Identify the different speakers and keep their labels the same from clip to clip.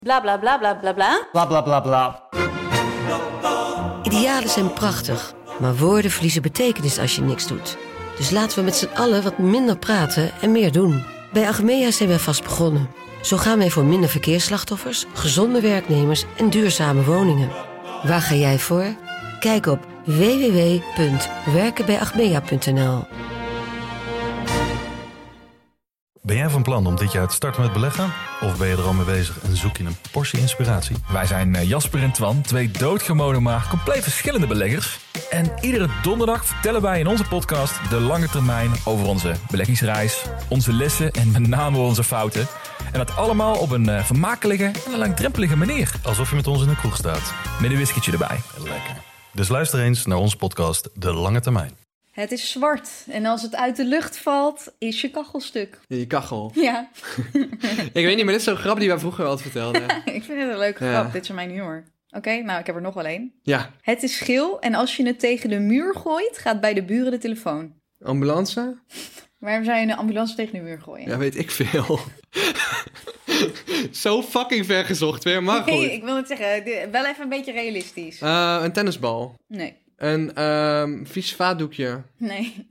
Speaker 1: Bla bla bla bla bla bla.
Speaker 2: Bla bla bla bla.
Speaker 3: Idealen zijn prachtig, maar woorden verliezen betekenis als je niks doet. Dus laten we met z'n allen wat minder praten en meer doen. Bij Achmea zijn wij vast begonnen. Zo gaan wij voor minder verkeersslachtoffers, gezonde werknemers en duurzame woningen. Waar ga jij voor? Kijk op www.werkenbijachmea.nl.
Speaker 4: Ben jij van plan om dit jaar te starten met beleggen? Of ben je er al mee bezig en zoek je een portie inspiratie?
Speaker 5: Wij zijn Jasper en Twan, twee doodgewone maar compleet verschillende beleggers. En iedere donderdag vertellen wij in onze podcast de lange termijn over onze beleggingsreis, onze lessen en met name onze fouten. En dat allemaal op een vermakelijke en een langdrempelige manier.
Speaker 4: Alsof je met ons in de kroeg staat.
Speaker 5: Met een whiskietje erbij.
Speaker 4: Lekker. Dus luister eens naar onze podcast De Lange Termijn.
Speaker 6: Het is zwart en als het uit de lucht valt, is je kachelstuk.
Speaker 2: Je kachel.
Speaker 6: Ja.
Speaker 2: Ik weet niet, maar dit is zo'n grap die wij vroeger altijd vertelden.
Speaker 6: Ik vind het een leuke grap. Dit is mijn humor. Oké, nou, ik heb er nog wel één.
Speaker 2: Ja.
Speaker 6: Het is geel en als je het tegen de muur gooit, gaat bij de buren de telefoon.
Speaker 2: Ambulance?
Speaker 6: Waarom zou je een ambulance tegen de muur gooien?
Speaker 2: Ja, weet ik veel. Zo fucking ver gezocht weer, maar goed.
Speaker 6: Nee, ik wil het zeggen, wel even een beetje realistisch.
Speaker 2: Een tennisbal.
Speaker 6: Nee.
Speaker 2: Een vies vaatdoekje.
Speaker 6: Nee.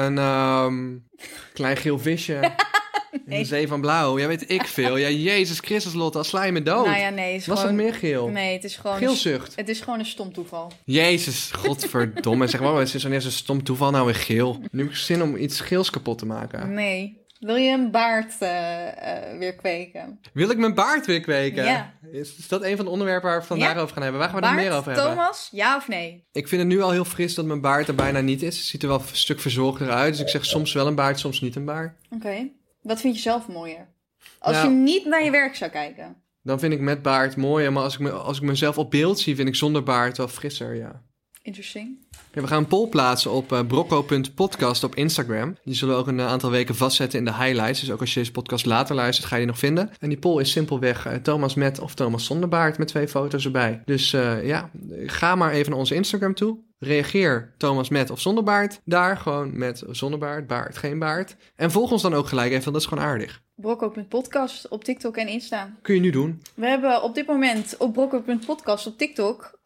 Speaker 2: Een klein geel visje.
Speaker 6: Nee.
Speaker 2: Een zee van blauw. Ja, weet ik veel. Ja, Jezus Christus, Lotte, als sla je me dood.
Speaker 6: Nou ja, nee. Het is
Speaker 2: Was
Speaker 6: gewoon...
Speaker 2: het meer geel?
Speaker 6: Nee, het is gewoon...
Speaker 2: Geelzucht.
Speaker 6: Het is gewoon een stom toeval.
Speaker 2: Jezus, godverdomme. Zeg maar, wat is zo'n stom toeval nou weer geel? Nu heb ik zin om iets geels kapot te maken.
Speaker 6: Nee. Wil je een baard weer kweken?
Speaker 2: Wil ik mijn baard weer kweken?
Speaker 6: Ja.
Speaker 2: Is dat een van de onderwerpen waar we vandaag over gaan hebben? Waar gaan we
Speaker 6: Baard,
Speaker 2: er meer over hebben?
Speaker 6: Thomas, ja of nee?
Speaker 2: Ik vind het nu al heel fris dat mijn baard er bijna niet is. Het ziet er wel een stuk verzorgder uit. Dus ik zeg soms wel een baard, soms niet een baard.
Speaker 6: Oké. Wat vind je zelf mooier? Als
Speaker 2: Nou,
Speaker 6: je niet naar je werk zou kijken.
Speaker 2: Dan vind ik met baard mooier. Maar als ik mezelf op beeld zie, vind ik zonder baard wel frisser, ja.
Speaker 6: Interesting.
Speaker 2: Ja, we gaan een poll plaatsen op brocco.podcast op Instagram. Die zullen we ook een aantal weken vastzetten in de highlights. Dus ook als je deze podcast later luistert, ga je die nog vinden. En die poll is simpelweg Thomas met of Thomas zonder baard met 2 foto's erbij. Dus ja, ga maar even naar onze Instagram toe. Reageer Thomas met of zonder baard. Daar gewoon met zonder baard, baard, geen baard. En volg ons dan ook gelijk even, want dat is gewoon aardig.
Speaker 6: Brocco.podcast op TikTok en Insta.
Speaker 2: Kun je nu doen.
Speaker 6: We hebben op dit moment op Brocco.podcast op TikTok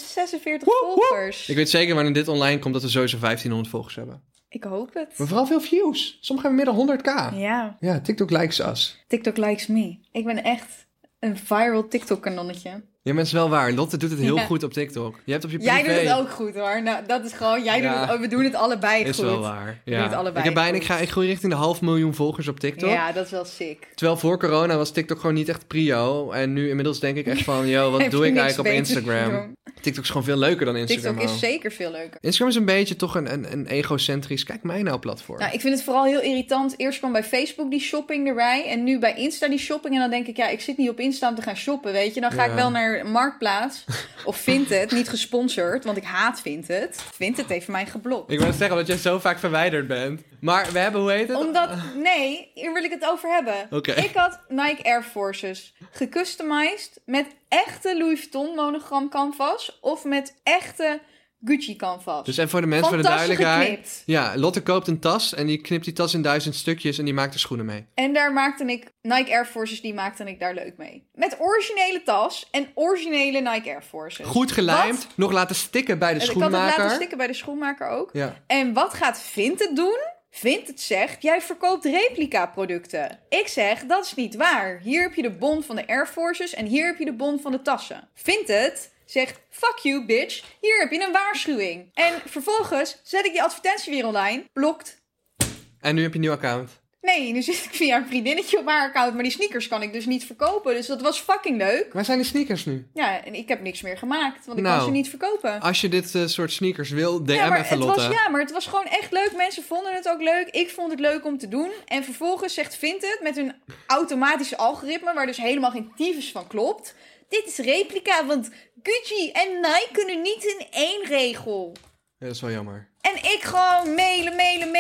Speaker 6: 846 volgers.
Speaker 2: Ik weet zeker wanneer dit online komt dat we sowieso 1500 volgers hebben.
Speaker 6: Ik hoop het.
Speaker 2: Maar vooral veel views. Sommigen hebben meer dan 100k.
Speaker 6: Ja,
Speaker 2: Ja, TikTok likes us.
Speaker 6: TikTok likes me. Ik ben echt een viral TikTok-kanonnetje.
Speaker 2: Ja, maar het is wel waar. Lotte doet het heel
Speaker 6: Ja.
Speaker 2: goed op TikTok. Je hebt op je privé...
Speaker 6: Jij doet het ook goed hoor. Nou, dat is gewoon, jij doet het ook. We doen het allebei goed.
Speaker 2: Is wel waar.
Speaker 6: We doen het allebei
Speaker 2: Ik groei richting de 500.000 volgers op TikTok.
Speaker 6: Ja, dat is wel sick.
Speaker 2: Terwijl voor corona was TikTok gewoon niet echt prio. En nu inmiddels denk ik echt van, yo, wat
Speaker 6: Heb
Speaker 2: doe
Speaker 6: je
Speaker 2: ik
Speaker 6: niks
Speaker 2: eigenlijk op
Speaker 6: beters te
Speaker 2: Instagram?
Speaker 6: doen?
Speaker 2: TikTok is gewoon veel leuker dan Instagram.
Speaker 6: TikTok is
Speaker 2: ook.
Speaker 6: zeker veel leuker.
Speaker 2: Instagram is een beetje toch een egocentrisch, kijk mij nou platform.
Speaker 6: Nou, ik vind het vooral heel irritant. Eerst kwam bij Facebook die shopping erbij. En nu bij Insta die shopping. En dan denk ik, ja, ik zit niet op Insta om te gaan shoppen, weet je. Dan ga ik wel naar Marktplaats. Of Vinted, niet gesponsord. Want ik haat Vinted. Vinted heeft mij geblokt.
Speaker 2: Ik wil zeggen dat jij zo vaak verwijderd bent. Maar we hebben, hoe heet het?
Speaker 6: Omdat, nee, hier wil ik het over hebben.
Speaker 2: Oké.
Speaker 6: Ik had Nike Air Forces gecustomized met echte Louis Vuitton monogram canvas. Of met echte Gucci canvas.
Speaker 2: Dus even voor de mensen, voor de
Speaker 6: Fantastisch
Speaker 2: duidelijkheid.
Speaker 6: geknipt.
Speaker 2: Ja, Lotte koopt een tas en die knipt die tas in 1000 stukjes en die maakt er schoenen mee.
Speaker 6: En daar maakte ik, Nike Air Forces, die maakte ik daar leuk mee. Met originele tas en originele Nike Air Forces.
Speaker 2: Goed gelijmd,
Speaker 6: Wat?
Speaker 2: nog laten stikken bij de
Speaker 6: Ik had
Speaker 2: schoenmaker.
Speaker 6: het laten stikken bij de schoenmaker ook.
Speaker 2: Ja.
Speaker 6: En wat gaat Vinted doen? Vinted zegt, jij verkoopt replica producten. Ik zeg, dat is niet waar. Hier heb je de bon van de Air Forces en hier heb je de bon van de tassen. Vinted zegt, fuck you bitch, hier heb je een waarschuwing. En vervolgens zet ik die advertentie weer online, blokt.
Speaker 2: En nu heb je een nieuw account.
Speaker 6: Nee, nu zit ik via een vriendinnetje op haar account, maar die sneakers kan ik dus niet verkopen. Dus dat was fucking leuk.
Speaker 2: Waar zijn die sneakers nu?
Speaker 6: Ja, en ik heb niks meer gemaakt, want ik
Speaker 2: Nou,
Speaker 6: kan ze niet verkopen.
Speaker 2: Als je dit soort sneakers wil, DM
Speaker 6: Ja, maar
Speaker 2: even
Speaker 6: het
Speaker 2: Lotte.
Speaker 6: was, maar het was gewoon echt leuk. Mensen vonden het ook leuk. Ik vond het leuk om te doen. En vervolgens zegt Vinted met hun automatische algoritme, waar dus helemaal geen tyfus van klopt. Dit is replica, want Gucci en Nike kunnen niet in één regel.
Speaker 2: Ja, dat is wel jammer.
Speaker 6: En ik gewoon mailen.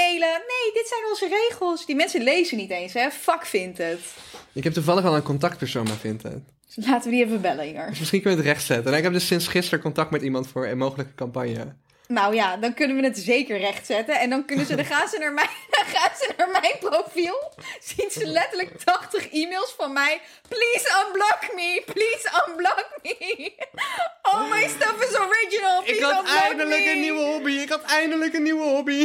Speaker 6: Nee, dit zijn onze regels. Die mensen lezen niet eens, hè. Fuck Vinted.
Speaker 2: Ik heb toevallig al een contactpersoon bij Vinted.
Speaker 6: Dus laten we die even bellen hier.
Speaker 2: Dus misschien kun je het rechtzetten. En ik heb dus sinds gisteren contact met iemand voor een mogelijke campagne.
Speaker 6: Nou ja, dan kunnen we het zeker rechtzetten. En dan gaan ze naar mijn profiel. Zien ze letterlijk 80 e-mails van mij. Please unblock me. Please unblock me. Oh, my stuff is original. Please
Speaker 2: Ik had
Speaker 6: unblock
Speaker 2: eindelijk
Speaker 6: me.
Speaker 2: een nieuwe hobby.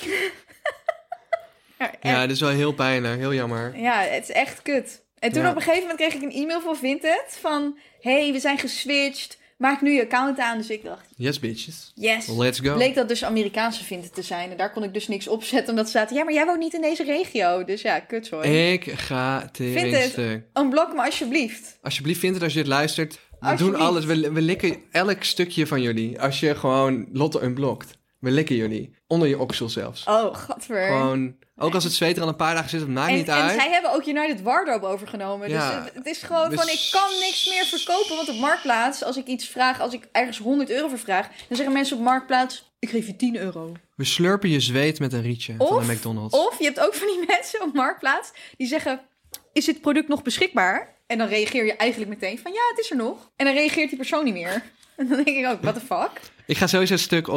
Speaker 2: Ja, dat is wel heel pijnlijk. Heel jammer.
Speaker 6: Ja, het is echt kut. En toen op een gegeven moment kreeg ik een e-mail van Vinted. Van, hey, we zijn geswitcht. Maak nu je account aan. Dus ik dacht,
Speaker 2: Yes, bitches.
Speaker 6: yes.
Speaker 2: Let's go.
Speaker 6: Bleek dat dus Amerikaanse Vinted te zijn. En daar kon ik dus niks opzetten. Omdat ze zaten, ja, maar jij woont niet in deze regio. Dus ja, kut hoor.
Speaker 2: Ik ga
Speaker 6: Vinted,
Speaker 2: stuk.
Speaker 6: unblock me alsjeblieft.
Speaker 2: Alsjeblieft, Vinted, als je dit luistert. We
Speaker 6: Alsjeblieft.
Speaker 2: doen alles. We likken elk stukje van jullie. Als je gewoon Lotte unblockt. We likken jullie. Onder je oksel zelfs.
Speaker 6: Oh, gadver.
Speaker 2: Gewoon, ook als het zweet er al een paar dagen zit, het maakt niet
Speaker 6: En
Speaker 2: uit.
Speaker 6: zij hebben ook United Wardrobe overgenomen.
Speaker 2: Ja.
Speaker 6: Dus het is gewoon van, ik kan niks meer verkopen. Want op Marktplaats, als ik iets vraag, als ik ergens €100 voor vraag, dan zeggen mensen op Marktplaats, ik geef je €10.
Speaker 2: We slurpen je zweet met een rietje van de McDonald's.
Speaker 6: Of je hebt ook van die mensen op Marktplaats die zeggen, is dit product nog beschikbaar? En dan reageer je eigenlijk meteen van, ja, het is er nog. En dan reageert die persoon niet meer. En dan denk ik ook, what the fuck?
Speaker 2: Ik ga sowieso een stuk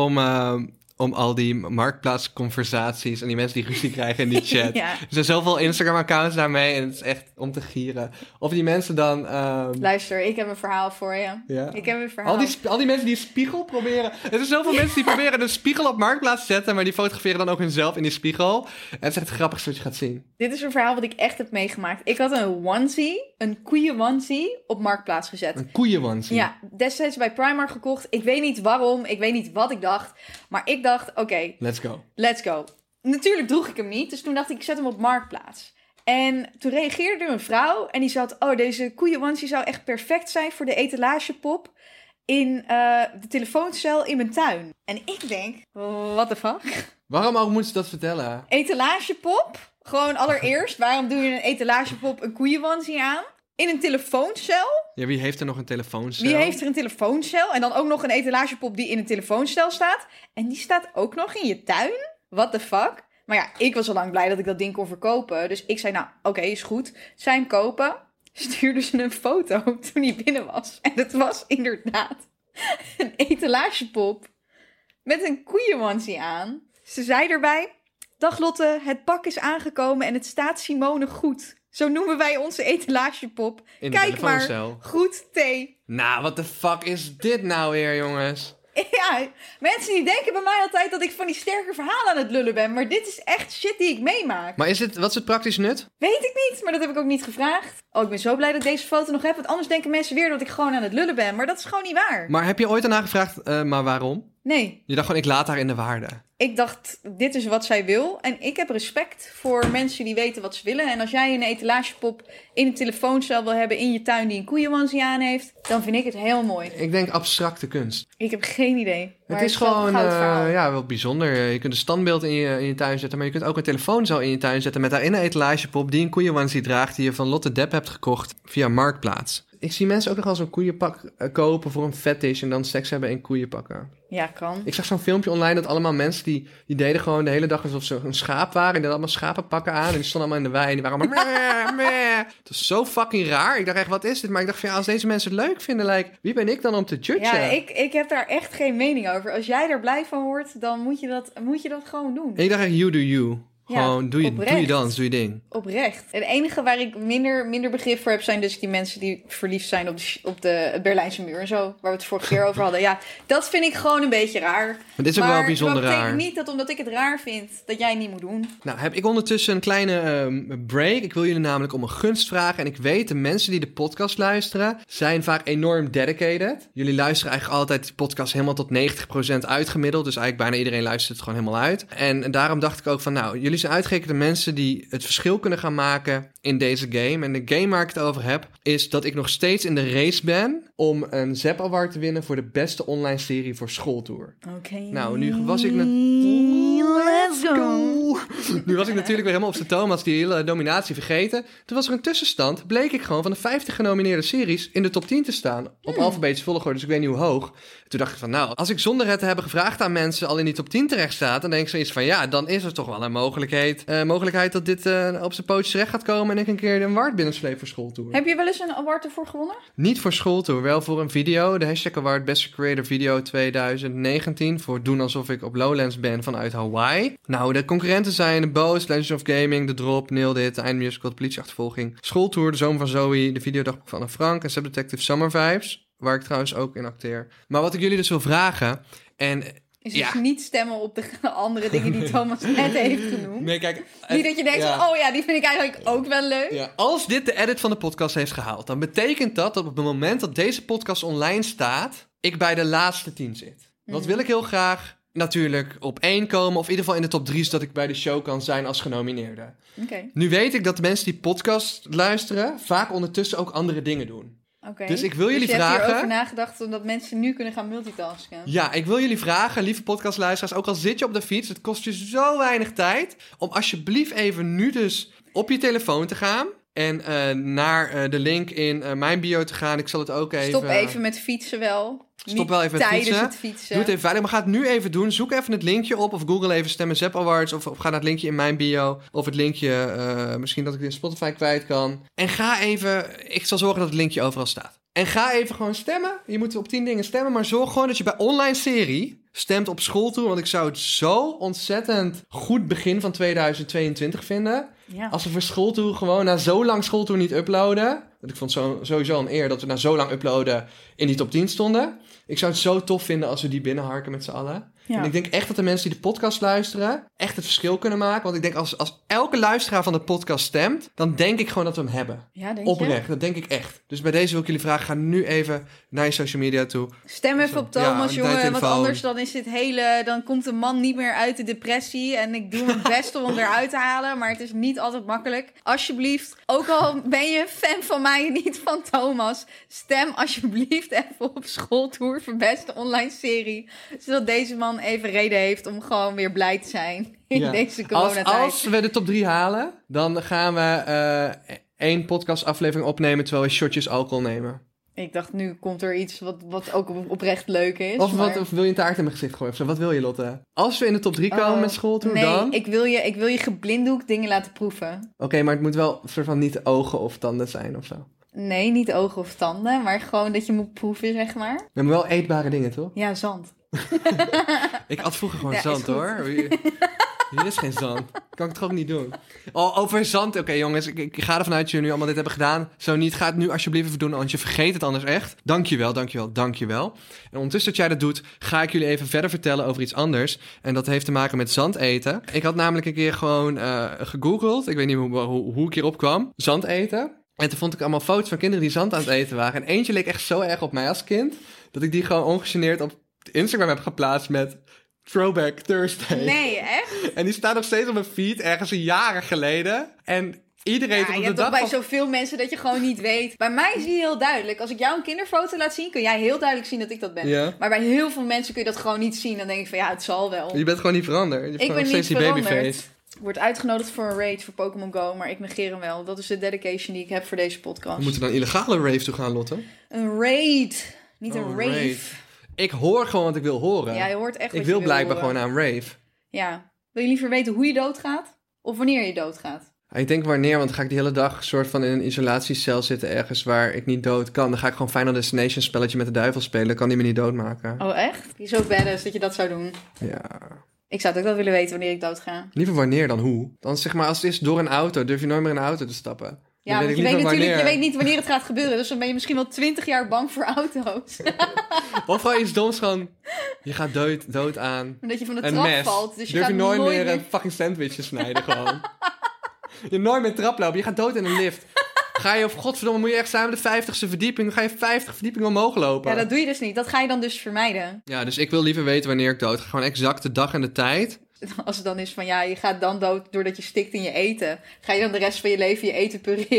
Speaker 2: om al die marktplaatsconversaties en die mensen die ruzie krijgen in die chat.
Speaker 6: Ja.
Speaker 2: Er zijn zoveel Instagram-accounts daarmee en het is echt om te gieren. Of die mensen dan...
Speaker 6: Luister, ik heb een verhaal voor je.
Speaker 2: Ja.
Speaker 6: Ik heb een verhaal.
Speaker 2: Al die mensen die een spiegel proberen... Er zijn zoveel mensen die proberen een spiegel op Marktplaats te zetten, maar die fotograferen dan ook hunzelf in die spiegel. En het is echt het grappigste wat je gaat zien.
Speaker 6: Dit is een verhaal wat ik echt heb meegemaakt. Ik had een onesie, een koeien onesie, op Marktplaats gezet.
Speaker 2: Een koeienwansie.
Speaker 6: Ja, destijds bij Primark gekocht. Ik weet niet waarom, ik weet niet wat ik dacht. Maar ik dacht, oké, let's go. Natuurlijk droeg ik hem niet, dus toen dacht ik zet hem op Marktplaats. En toen reageerde er een vrouw en die zat, oh, deze koeien-onesie zou echt perfect zijn voor de etalagepop in de telefooncel in mijn tuin. En ik denk, what the fuck?
Speaker 2: Waarom ook moet ze dat vertellen?
Speaker 6: Etalagepop? Gewoon allereerst, waarom doe je een etalagepop een koeien-onesie aan? In een telefooncel?
Speaker 2: Ja, wie heeft er nog een telefooncel?
Speaker 6: Wie heeft er een telefooncel? En dan ook nog een etalagepop die in een telefooncel staat. En die staat ook nog in je tuin? What the fuck? Maar ja, ik was al lang blij dat ik dat ding kon verkopen. Dus ik zei, nou, oké, is goed. Zij hem kopen. Stuurde ze een foto toen hij binnen was. En het was inderdaad een etalagepop met een koeienwansie aan. Ze zei erbij, dag Lotte, het pak is aangekomen en het staat Simone goed. Zo noemen wij onze etalagepop.
Speaker 2: In de
Speaker 6: Kijk maar,
Speaker 2: telefooncel.
Speaker 6: goed thee.
Speaker 2: Nou, what the fuck is dit nou weer, jongens?
Speaker 6: Ja, mensen die denken bij mij altijd dat ik van die sterke verhalen aan het lullen ben. Maar dit is echt shit die ik meemaak.
Speaker 2: Maar wat is het praktisch nut?
Speaker 6: Weet ik niet, maar dat heb ik ook niet gevraagd. Oh, ik ben zo blij dat ik deze foto nog heb. Want anders denken mensen weer dat ik gewoon aan het lullen ben. Maar dat is gewoon niet waar.
Speaker 2: Maar heb je ooit daarna gevraagd, maar waarom?
Speaker 6: Nee,
Speaker 2: Je dacht gewoon, ik laat haar in de waarde.
Speaker 6: ik dacht, dit is wat zij wil. En ik heb respect voor mensen die weten wat ze willen. En als jij een etalagepop in een telefooncel wil hebben in je tuin die een koeienwansie aan heeft, dan vind ik het heel mooi.
Speaker 2: Ik denk abstracte kunst.
Speaker 6: Ik heb geen idee. Maar
Speaker 2: Het is
Speaker 6: wel een
Speaker 2: gewoon
Speaker 6: goud verhaal.
Speaker 2: wel bijzonder. Je kunt een standbeeld in je tuin zetten, maar je kunt ook een telefooncel in je tuin zetten met daarin een etalagepop die een koeienwansie draagt die je van Lotte Depp hebt gekocht via Marktplaats. Ik zie mensen ook nog wel zo'n koeienpak kopen voor een fetish en dan seks hebben in koeienpakken.
Speaker 6: Ja, kan.
Speaker 2: Ik zag zo'n filmpje online dat allemaal mensen die deden gewoon de hele dag alsof ze een schaap waren. En die hadden allemaal schapenpakken aan en die stonden allemaal in de wei en die waren allemaal meh. Het is zo fucking raar. Ik dacht echt, wat is dit? Maar ik dacht van ja, als deze mensen het leuk vinden, wie ben ik dan om te judgen?
Speaker 6: Ja, ik heb daar echt geen mening over. Als jij er blij van wordt, dan moet je dat gewoon doen.
Speaker 2: Ik dacht echt, you do you. Gewoon, doe je dans, doe je ding.
Speaker 6: Oprecht. Het enige waar ik minder begrip voor heb, zijn dus die mensen die verliefd zijn op de Berlijnse muur en zo. Waar we het vorige keer over hadden. Ja, dat vind ik gewoon een beetje raar.
Speaker 2: Maar dit is ook wel bijzonder raar.
Speaker 6: Maar dat betekent niet dat omdat ik het raar vind, dat jij het niet moet doen.
Speaker 2: Nou, heb ik ondertussen een kleine break. Ik wil jullie namelijk om een gunst vragen. En ik weet, de mensen die de podcast luisteren, zijn vaak enorm dedicated. Jullie luisteren eigenlijk altijd de podcast helemaal tot 90% uitgemiddeld. Dus eigenlijk bijna iedereen luistert het gewoon helemaal uit. En daarom dacht ik ook van, nou, jullie zijn uitgerekend de mensen die het verschil kunnen gaan maken in deze game. En de game waar ik het over heb, is dat ik nog steeds in de race ben om een Zep Award te winnen voor de beste online serie voor Schooltour.
Speaker 6: Oké.
Speaker 2: Nou, nu was ik natuurlijk...
Speaker 6: Let's go.
Speaker 2: Nu was ik natuurlijk weer helemaal op zijn Thomas die hele nominatie vergeten. Toen was er een tussenstand. Bleek ik gewoon van de 50 genomineerde series in de top 10 te staan. Op alfabetische volgorde, dus ik weet niet hoe hoog. Toen dacht ik van nou, als ik zonder het te hebben gevraagd aan mensen al in die top 10 terecht staat, dan denk ik zoiets van ja, dan is er toch wel een mogelijkheid dat dit op zijn pootjes terecht gaat komen en ik een keer een award binnensleep voor Schooltour.
Speaker 6: Heb je wel eens een award ervoor gewonnen?
Speaker 2: Niet voor Schooltour, wel voor een video. De hashtag award Best Creator Video 2019 voor Doen Alsof Ik op Lowlands ben vanuit Hawaii. Nou, de concurrenten zijn The Boast, Legends of Gaming, The Drop, Nailed It, de eindmusical, de politieachtervolging, Schooltour, De Zoon van Zoe, de videodagboek van Anne Frank en Subdetective Summer Vibes, waar ik trouwens ook in acteer. Maar wat ik jullie dus wil vragen, en
Speaker 6: Is dus niet stemmen op de andere dingen die Thomas net heeft genoemd.
Speaker 2: Nee, kijk,
Speaker 6: Niet dat je denkt van, oh ja, die vind ik eigenlijk ook wel leuk.
Speaker 2: Ja, als dit de edit van de podcast heeft gehaald, dan betekent dat op het moment dat deze podcast online staat, ik bij de laatste 10 zit. Wat wil ik heel graag? Natuurlijk op 1 komen, of in ieder geval in de top 3, zodat ik bij de show kan zijn als genomineerde.
Speaker 6: Oké.
Speaker 2: Nu weet ik dat de mensen die podcast luisteren vaak ondertussen ook andere dingen doen.
Speaker 6: Oké.
Speaker 2: Dus ik wil jullie
Speaker 6: je hebt
Speaker 2: vragen.
Speaker 6: hierover nagedacht omdat mensen nu kunnen gaan multitasken.
Speaker 2: Ja, ik wil jullie vragen, lieve podcastluisteraars, ook al zit je op de fiets, het kost je zo weinig tijd, om alsjeblieft even nu dus op je telefoon te gaan en naar de link in mijn bio te gaan. Ik zal het ook even...
Speaker 6: Stop even met fietsen wel.
Speaker 2: Stop wel even met
Speaker 6: tijdens
Speaker 2: fietsen.
Speaker 6: het fietsen.
Speaker 2: Doe het even veilig, maar ga het nu even doen. Zoek even het linkje op of Google even Stem en Zap Awards of ga naar het linkje in mijn bio of het linkje, misschien dat ik het in Spotify kwijt kan. En ga even, ik zal zorgen dat het linkje overal staat. En ga even gewoon stemmen. Je moet op 10 dingen stemmen, maar zorg gewoon dat je bij online serie stemt op Schooltour, want ik zou het zo ontzettend goed begin van 2022 vinden.
Speaker 6: Ja.
Speaker 2: Als we voor Schooltour gewoon na zo lang Schooltour niet uploaden. Want ik vond het sowieso een eer dat we na zo lang uploaden in die top 10 stonden. Ik zou het zo tof vinden als we die binnenharken met z'n allen.
Speaker 6: Ja.
Speaker 2: En ik denk echt dat de mensen die de podcast luisteren echt het verschil kunnen maken. Want ik denk als elke luisteraar van de podcast stemt, dan denk ik gewoon dat we hem hebben.
Speaker 6: Ja, denk
Speaker 2: Oprecht,
Speaker 6: je?
Speaker 2: dat denk ik echt. Dus bij deze wil ik jullie vragen, ga nu even naar je social media toe.
Speaker 6: Stem even op Thomas,
Speaker 2: Ja, naar je
Speaker 6: jongen. Want
Speaker 2: telefoon.
Speaker 6: anders dan is dit dan komt de man niet meer uit de depressie. En ik doe mijn best om hem eruit te halen. Maar het is niet altijd makkelijk. Alsjeblieft, ook al ben je fan van mij en niet van Thomas, stem alsjeblieft even op Schooltour voor beste online serie. Zodat deze man even reden heeft om gewoon weer blij te zijn in
Speaker 2: Ja.
Speaker 6: deze coronatijd.
Speaker 2: Als we de top 3 halen, dan gaan we 1 podcastaflevering opnemen terwijl we shotjes alcohol nemen.
Speaker 6: Ik dacht, nu komt er iets wat ook oprecht leuk is.
Speaker 2: Of
Speaker 6: maar...
Speaker 2: wil je een taart in mijn gezicht gooien of zo? Wat wil je, Lotte? Als we in de top 3 komen met Schooltour,
Speaker 6: nee,
Speaker 2: dan...
Speaker 6: ik wil je geblinddoekt dingen laten proeven.
Speaker 2: Oké, maar het moet wel een soort van niet ogen of tanden zijn of zo.
Speaker 6: Nee, niet ogen of tanden, maar gewoon dat je moet proeven, zeg maar.
Speaker 2: We hebben wel eetbare dingen, toch?
Speaker 6: Ja, zand.
Speaker 2: Ik at vroeger gewoon
Speaker 6: Ja,
Speaker 2: zand,
Speaker 6: is goed.
Speaker 2: hoor. Hier is geen zand. Kan ik toch ook niet doen? Oh, over zand. Oké, jongens. Ik ga ervan uit dat jullie nu allemaal dit hebben gedaan. Zo niet, ga het nu alsjeblieft even doen, want je vergeet het anders echt. Dankjewel. En ondertussen dat jij dat doet, ga ik jullie even verder vertellen over iets anders. En dat heeft te maken met zand eten. Ik had namelijk een keer gewoon gegoogeld. Ik weet niet hoe ik hierop kwam. Zand eten. En toen vond ik allemaal foto's van kinderen die zand aan het eten waren. En eentje leek echt zo erg op mij als kind, dat ik die gewoon ongegeneerd op Instagram heb geplaatst met Throwback Thursday.
Speaker 6: Nee, echt?
Speaker 2: En die staat nog steeds op mijn feed, ergens een jaren geleden. En iedereen
Speaker 6: Ja,
Speaker 2: tot
Speaker 6: je
Speaker 2: op de
Speaker 6: hebt
Speaker 2: dag
Speaker 6: toch bij
Speaker 2: van...
Speaker 6: zoveel mensen dat je gewoon niet weet. Bij mij zie je heel duidelijk. Als ik jou een kinderfoto laat zien, kun jij heel duidelijk zien dat ik dat ben.
Speaker 2: Ja.
Speaker 6: Maar bij heel veel mensen kun je dat gewoon niet zien. Dan denk ik van, ja, het zal wel.
Speaker 2: Je bent gewoon niet veranderd. Je hebt
Speaker 6: Ik
Speaker 2: gewoon
Speaker 6: ben
Speaker 2: nog
Speaker 6: niet
Speaker 2: steeds die
Speaker 6: veranderd.
Speaker 2: babyface.
Speaker 6: Ik word uitgenodigd voor een raid voor Pokémon Go, maar ik negeer hem wel. Dat is de dedication die ik heb voor deze podcast.
Speaker 2: We moeten naar een illegale rave toe gaan, Lotte.
Speaker 6: Een raid, niet een
Speaker 2: Oh,
Speaker 6: rave.
Speaker 2: Ik hoor gewoon wat ik wil horen.
Speaker 6: Ja, je hoort echt wat
Speaker 2: ik
Speaker 6: je
Speaker 2: wil blijkbaar
Speaker 6: horen.
Speaker 2: gewoon naar een rave.
Speaker 6: Ja. Wil je liever weten hoe je doodgaat? Of wanneer je doodgaat?
Speaker 2: Ik denk wanneer, want dan ga ik die hele dag soort van in een isolatiecel zitten ergens waar ik niet dood kan. Dan ga ik gewoon Final Destination spelletje met de duivel spelen. Dan kan die me niet doodmaken.
Speaker 6: Oh, echt? Je is zo badass dat je dat zou doen.
Speaker 2: Ja.
Speaker 6: Ik zou het ook wel willen weten wanneer ik doodga.
Speaker 2: Liever wanneer dan hoe. Dan zeg maar, als het is door een auto, durf je nooit meer in een auto te stappen. Dan
Speaker 6: Ja, want je
Speaker 2: liever
Speaker 6: weet natuurlijk
Speaker 2: wanneer.
Speaker 6: je weet niet wanneer het gaat gebeuren. Dus dan ben je misschien wel 20 jaar bang voor auto's.
Speaker 2: Of gewoon iets doms, gewoon, je gaat dood aan
Speaker 6: Omdat je van de
Speaker 2: een
Speaker 6: trap
Speaker 2: mes.
Speaker 6: valt. Dus je
Speaker 2: Durf
Speaker 6: gaat
Speaker 2: je nooit meer een fucking sandwich te snijden gewoon. Je nooit meer trap lopen, je gaat dood in een lift. Ga je, of godverdomme, moet je echt samen de 50ste verdieping, dan ga je 50 verdiepingen omhoog lopen.
Speaker 6: Ja, dat doe je dus niet. Dat ga je dan dus vermijden.
Speaker 2: Ja, dus ik wil liever weten wanneer ik dood ga. Gewoon exact de dag en de tijd.
Speaker 6: Als het dan is van, ja, je gaat dan dood doordat je stikt in je eten. Ga je dan de rest van je leven je eten pureren?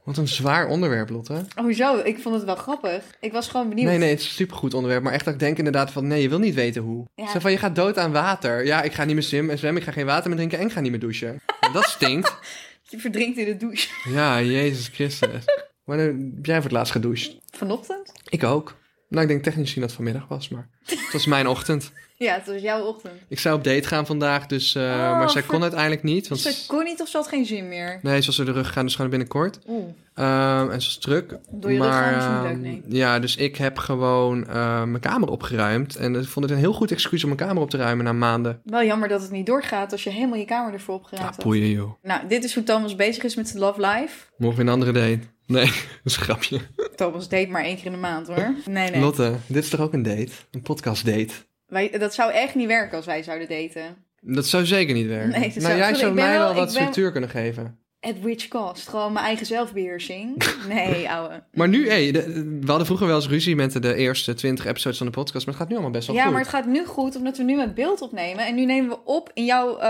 Speaker 2: Wat een zwaar onderwerp, Lotte.
Speaker 6: Hoezo? Ik vond het wel grappig. Ik was gewoon benieuwd.
Speaker 2: Nee, het is een supergoed onderwerp. Maar echt dat ik denk inderdaad van... Nee, je wil niet weten hoe.
Speaker 6: Ja.
Speaker 2: Zo van, je gaat dood aan water. Ja, ik ga niet meer zwemmen. Ik ga geen water meer drinken en ik ga niet meer douchen. Ja, dat stinkt.
Speaker 6: Je verdrinkt in de douche.
Speaker 2: Ja, Jezus Christus. Wanneer heb jij voor het laatst gedoucht?
Speaker 6: Vanochtend?
Speaker 2: Ik ook. Nou, ik denk technisch gezien dat het vanmiddag was, maar... Het was mijn ochtend.
Speaker 6: Ja, het was jouw ochtend.
Speaker 2: Ik zou op date gaan vandaag, dus... maar zij kon uiteindelijk niet. Want
Speaker 6: Ze kon niet of ze had geen zin meer?
Speaker 2: Nee, ze was door de rug gegaan, dus gewoon binnenkort.
Speaker 6: Oeh.
Speaker 2: En ze was druk.
Speaker 6: Door je rug gaan is niet leuk, nee.
Speaker 2: Ja, dus ik heb gewoon mijn kamer opgeruimd. En ik vond het een heel goed excuus om mijn kamer op te ruimen na maanden.
Speaker 6: Wel jammer dat het niet doorgaat als je helemaal je kamer ervoor opgeruimd
Speaker 2: Ja,
Speaker 6: hebt.
Speaker 2: boeien joh.
Speaker 6: Nou, dit is hoe Thomas bezig is met zijn love life.
Speaker 2: Morgen weer een andere date. Nee, dat is een grapje.
Speaker 6: Thomas date maar 1 keer in de maand, hoor. Nee.
Speaker 2: Lotte, dit is toch ook een date? Een podcast date?
Speaker 6: Dat zou echt niet werken als wij zouden daten.
Speaker 2: Dat zou zeker niet werken.
Speaker 6: Nee, dat
Speaker 2: nou,
Speaker 6: zou-
Speaker 2: jij
Speaker 6: sorry,
Speaker 2: zou
Speaker 6: ik ben
Speaker 2: mij
Speaker 6: wel-
Speaker 2: wel wat
Speaker 6: ik ben-
Speaker 2: structuur kunnen geven.
Speaker 6: At which cost? Gewoon mijn eigen zelfbeheersing. Nee, ouwe.
Speaker 2: Maar nu, we hadden vroeger wel eens ruzie met de eerste 20 episodes van de podcast, maar het gaat nu allemaal best wel
Speaker 6: Ja,
Speaker 2: goed.
Speaker 6: maar het gaat nu goed, omdat we nu het beeld opnemen. En nu nemen we op in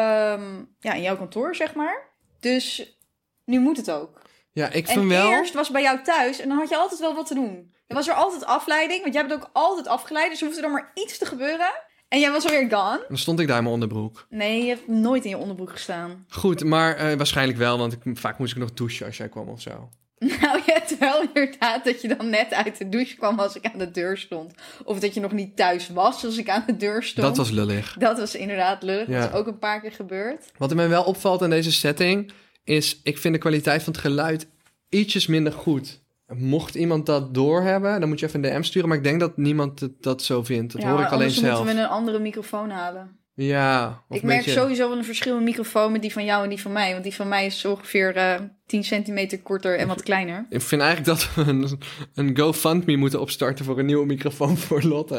Speaker 6: in jouw kantoor, zeg maar. Dus nu moet het ook.
Speaker 2: Ja, ik
Speaker 6: En
Speaker 2: vind wel...
Speaker 6: eerst was bij jou thuis en dan had je altijd wel wat te doen. Dan was er altijd afleiding, want jij bent ook altijd afgeleid. Dus er hoefde er maar iets te gebeuren. En jij was alweer gone.
Speaker 2: Dan stond ik daar in mijn onderbroek.
Speaker 6: Nee, je hebt nooit in je onderbroek gestaan.
Speaker 2: Goed, maar waarschijnlijk wel, want vaak moest ik nog douchen als jij kwam of zo.
Speaker 6: Nou, je hebt wel inderdaad dat je dan net uit de douche kwam als ik aan de deur stond. Of dat je nog niet thuis was als ik aan de deur stond.
Speaker 2: Dat was lullig.
Speaker 6: Dat was inderdaad lullig.
Speaker 2: Ja.
Speaker 6: Dat is ook een paar keer gebeurd.
Speaker 2: Wat er mij wel opvalt aan deze setting is, ik vind de kwaliteit van het geluid ietsjes minder goed. Mocht iemand dat doorhebben, dan moet je even een DM sturen. Maar ik denk dat niemand dat zo vindt. Dat hoor ik alleen
Speaker 6: anders
Speaker 2: zelf.
Speaker 6: moeten we een andere microfoon halen.
Speaker 2: Ja. Of
Speaker 6: Ik
Speaker 2: een
Speaker 6: merk
Speaker 2: beetje...
Speaker 6: sowieso wel een verschil in microfoon met die van jou en die van mij. Want die van mij is ongeveer 10 centimeter korter en wat kleiner.
Speaker 2: Ik vind eigenlijk dat we een GoFundMe moeten opstarten voor een nieuwe microfoon voor Lotte.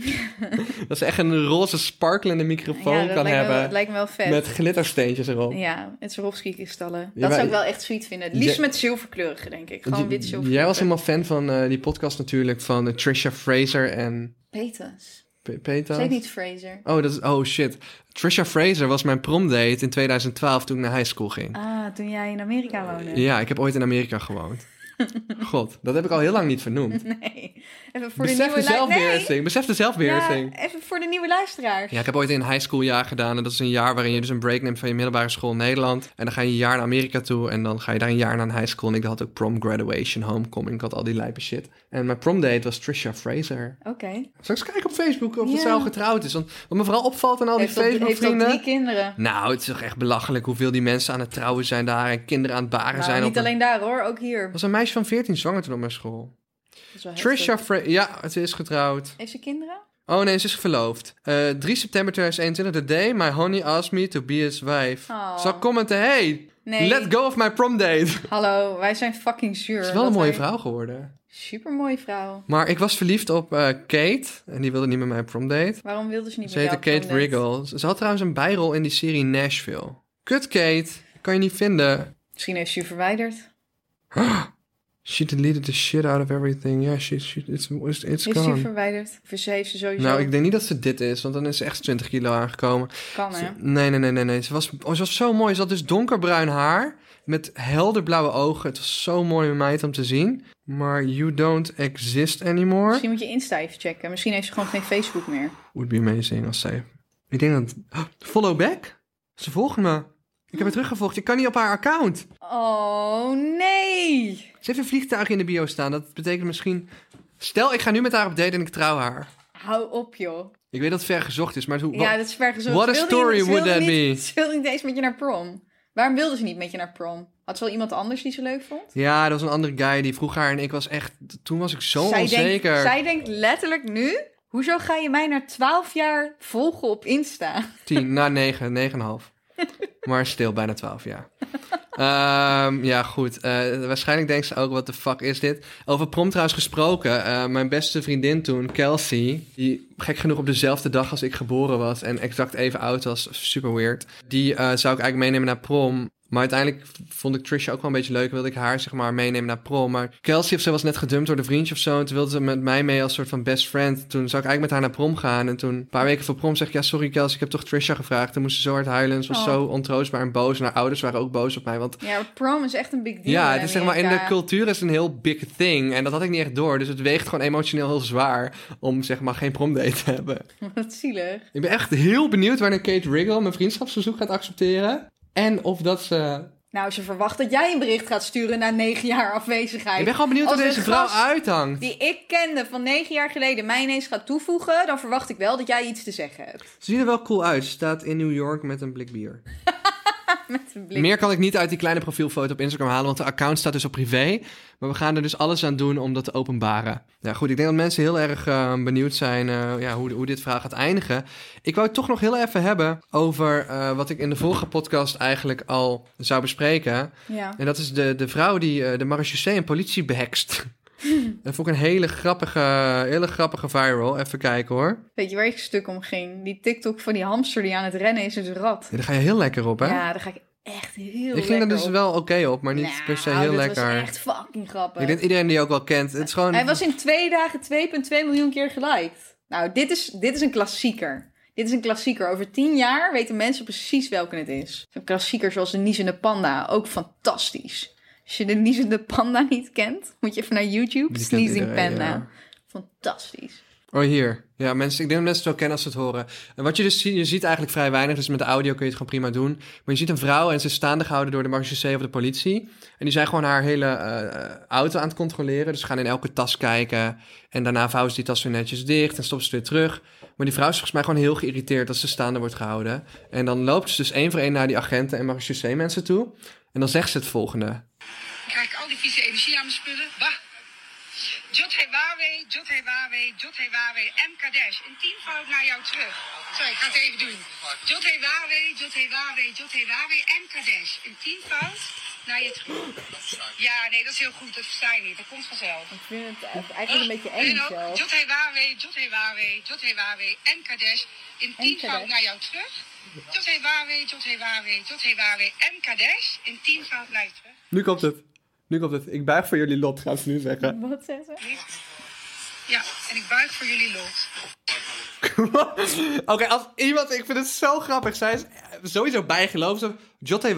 Speaker 2: Dat ze echt een roze sparkelende microfoon kan hebben.
Speaker 6: Dat lijkt me wel vet.
Speaker 2: Met glittersteentjes erop.
Speaker 6: Ja, met Swarovski-kristallen.
Speaker 2: Ja,
Speaker 6: Dat
Speaker 2: maar-
Speaker 6: zou ik wel echt sweet vinden. Liefst
Speaker 2: Ja-
Speaker 6: met zilverkleurige, denk ik. Gewoon wit zilverkleurig.
Speaker 2: Jij was helemaal fan van die podcast natuurlijk van Trisha Fraser en...
Speaker 6: Peters.
Speaker 2: Peter?
Speaker 6: Zeg niet Fraser.
Speaker 2: Oh shit. Trisha Fraser was mijn promdate in 2012 toen ik naar high school ging.
Speaker 6: Ah, toen jij in Amerika woonde.
Speaker 2: Ja, ik heb ooit in Amerika gewoond. God, dat heb ik al heel lang niet vernoemd.
Speaker 6: Nee. Even voor
Speaker 2: Besef de zelfbeheersing. Besef de zelfbeheersing.
Speaker 6: Ja, even voor de nieuwe luisteraars.
Speaker 2: Ja, ik heb ooit een high school jaar gedaan. En dat is een jaar waarin je dus een break neemt van je middelbare school in Nederland. En dan ga je een jaar naar Amerika toe. En dan ga je daar een jaar naar een high school. En ik had ook prom, graduation, homecoming. Ik had al die lijpe shit. En mijn prom-date was Trisha Fraser.
Speaker 6: Oké.
Speaker 2: Zal ik eens kijken op Facebook of
Speaker 6: Ja.
Speaker 2: ze al getrouwd is? Want wat me vooral opvalt aan al die
Speaker 6: Heeft al 3
Speaker 2: Facebook-vrienden...
Speaker 6: kinderen.
Speaker 2: Nou, het is toch echt belachelijk hoeveel die mensen aan het trouwen zijn daar. En kinderen aan het baren
Speaker 6: Nou,
Speaker 2: zijn.
Speaker 6: niet alleen daar hoor, ook hier.
Speaker 2: Er was een meisje van 14 zwanger toen op mijn school.
Speaker 6: Dat is wel
Speaker 2: Trisha
Speaker 6: heftig.
Speaker 2: Fraser... Ja, ze is getrouwd.
Speaker 6: Heeft ze kinderen?
Speaker 2: Oh nee, ze is verloofd. 3 september 2021, the day my honey asked me to be his wife.
Speaker 6: Oh.
Speaker 2: Zal ik commenten, hey,
Speaker 6: Nee.
Speaker 2: let go of my prom date.
Speaker 6: Hallo, wij zijn fucking zuur.
Speaker 2: Ze is wel een mooie vrouw geworden.
Speaker 6: Super mooie vrouw.
Speaker 2: Maar ik was verliefd op Kate. En die wilde niet met mij prom date.
Speaker 6: Waarom wilde ze niet
Speaker 2: Ze
Speaker 6: met
Speaker 2: heette
Speaker 6: jou
Speaker 2: Kate
Speaker 6: prom date?
Speaker 2: Riggle. Ze had trouwens een bijrol in die serie Nashville. Kut Kate, kan je niet vinden.
Speaker 6: Misschien heeft ze je verwijderd.
Speaker 2: She deleted the shit out of everything. Yeah, it's
Speaker 6: Heeft ze je
Speaker 2: gone.
Speaker 6: verwijderd? Of heeft ze sowieso...
Speaker 2: Nou, ik denk niet dat ze dit is, want dan is ze echt 20 kilo aangekomen.
Speaker 6: Kan, hè?
Speaker 2: Nee. Ze was zo mooi. Ze had dus donkerbruin haar met helderblauwe ogen. Het was zo mooi om meid om te zien. Maar you don't exist anymore.
Speaker 6: Misschien moet je Insta even checken. Misschien heeft ze gewoon geen Facebook meer.
Speaker 2: Would be amazing als zij... Ik denk dat... Follow back? Ze volgen me. Ik heb haar teruggevolgd. Ik kan niet op haar account.
Speaker 6: Oh, nee!
Speaker 2: Ze heeft een vliegtuig in de bio staan. Dat betekent misschien... Stel, ik ga nu met haar op date en ik trouw haar.
Speaker 6: Hou op, joh.
Speaker 2: Ik weet dat het ver gezocht is, maar...
Speaker 6: Ja, dat is ver gezocht.
Speaker 2: What a
Speaker 6: Ze wilde
Speaker 2: story
Speaker 6: niet- ze
Speaker 2: would
Speaker 6: wilde
Speaker 2: that
Speaker 6: niet-
Speaker 2: be?
Speaker 6: Ze wilde niet eens met je naar prom. Waarom wilde ze niet met je naar prom? Had ze wel iemand anders die ze leuk vond?
Speaker 2: Ja, dat was een andere guy die vroeg haar en ik was echt... Toen was ik zo onzeker.
Speaker 6: Zij denkt letterlijk nu... Hoezo ga je mij na 12 jaar volgen op Insta?
Speaker 2: 10, na 9,5. Maar stil, bijna 12 jaar. Ja, goed. Waarschijnlijk denkt ze ook, what the fuck is dit? Over prom trouwens gesproken. Mijn beste vriendin toen, Kelsey... die gek genoeg op dezelfde dag als ik geboren was... en exact even oud was, super weird... die zou ik eigenlijk meenemen naar prom... Maar uiteindelijk vond ik Trisha ook wel een beetje leuk. Wilde ik haar zeg maar meenemen naar prom. Maar Kelsey of ze was net gedumpt door de vriendje of zo. En toen wilde ze met mij mee als soort van best friend. Toen zou ik eigenlijk met haar naar prom gaan. En toen, een paar weken voor prom, zeg ik... Ja, sorry Kelsey, ik heb toch Trisha gevraagd. Toen moest ze zo hard huilen. Ze was zo ontroostbaar en boos. En haar ouders waren ook boos op mij. Want
Speaker 6: Ja, prom is echt een big deal.
Speaker 2: ja, het is zeg maar in de cultuur is het een heel big thing. En dat had ik niet echt door. Dus het weegt gewoon emotioneel heel zwaar om zeg maar geen promdate te hebben.
Speaker 6: Wat zielig.
Speaker 2: Ik ben echt heel benieuwd wanneer Kate Riggle mijn vriendschapsverzoek gaat accepteren. En of dat ze...
Speaker 6: Nou, ze verwacht dat jij een bericht gaat sturen na 9 jaar afwezigheid.
Speaker 2: Ik ben gewoon benieuwd hoe
Speaker 6: Als
Speaker 2: deze
Speaker 6: een
Speaker 2: vrouw
Speaker 6: gast
Speaker 2: uithangt.
Speaker 6: die ik kende van 9 jaar geleden mij ineens gaat toevoegen, dan verwacht ik wel dat jij iets te zeggen hebt.
Speaker 2: Ze zien er wel cool uit. Ze staat in New York met een blik bier.
Speaker 6: Met een blik.
Speaker 2: Meer kan ik niet uit die kleine profielfoto op Instagram halen, want de account staat dus op privé. Maar we gaan er dus alles aan doen om dat te openbaren. Ja, goed, ik denk dat mensen heel erg benieuwd zijn hoe dit verhaal gaat eindigen. Ik wou het toch nog heel even hebben over wat ik in de vorige podcast eigenlijk al zou bespreken.
Speaker 6: Ja.
Speaker 2: En dat is de vrouw die de marechaussee en politie behekst. Dat vond ik een hele grappige viral. Even kijken hoor.
Speaker 6: Weet je waar ik stuk om ging? Die TikTok van die hamster die aan het rennen is een rat.
Speaker 2: Ja, daar ga je heel lekker op, hè?
Speaker 6: Ja, daar ga ik echt heel lekker
Speaker 2: Ik ging er dus
Speaker 6: op.
Speaker 2: wel oké op, maar niet per se heel
Speaker 6: dit
Speaker 2: lekker.
Speaker 6: was echt fucking grappig.
Speaker 2: Ik denk iedereen die ook wel kent. Het is gewoon...
Speaker 6: Hij was in 2 dagen 2,2 miljoen keer geliked. Nou, dit is een klassieker. Dit is een klassieker. Over 10 jaar weten mensen precies welke het is. Een klassieker zoals de niezende panda. Ook fantastisch. Als je de niezende panda niet kent, moet je even naar YouTube.
Speaker 2: Die kent
Speaker 6: Sneezing
Speaker 2: iedereen,
Speaker 6: Panda.
Speaker 2: ja.
Speaker 6: Fantastisch.
Speaker 2: Oh, hier. Ja, mensen, ik denk dat mensen het wel kennen als ze het horen. En wat je dus ziet, je ziet eigenlijk vrij weinig. Dus met de audio kun je het gewoon prima doen. Maar je ziet een vrouw en ze is staande gehouden door de marechaussee of de politie. En die zijn gewoon haar hele auto aan het controleren. Dus ze gaan in elke tas kijken. En daarna vouwen ze die tas weer netjes dicht en stoppen ze weer terug. Maar die vrouw is volgens mij gewoon heel geïrriteerd dat ze staande wordt gehouden. En dan loopt ze dus 1 voor 1 naar die agenten en marechaussee mensen toe. En dan zegt ze het volgende.
Speaker 1: Krijg ik al die vieze energie aan mijn spullen? Bah! Jot Hewawe, Jot Hewawe, Jot Hewawe en Kadesh. In 10-voud naar jou terug. Sorry, ik ga het even doen. Jot Hewawe, Jot Hewawe, Jot Hewawe en Kadesh. In 10-voud naar je terug. Ja, nee, dat is heel goed. Dat versta je niet. Dat komt vanzelf.
Speaker 6: Ik vind het eigenlijk een beetje eng zelf.
Speaker 1: Jot Hewawe, Jot Hewawe, Jot Hewawe en Kadesh. In 10-voud naar jou terug. Jot Hewawe, Jot Hewawe, Jot Hewawe en Kadesh. In 10-voud naar je terug.
Speaker 2: Nu komt het. Ik buig voor jullie lot, gaan ze nu zeggen.
Speaker 6: Wat zegt ze?
Speaker 1: Ja, en ik buig voor jullie lot.
Speaker 2: Oké, als iemand... Ik vind het zo grappig. Zij is sowieso bijgeloofd. Jotte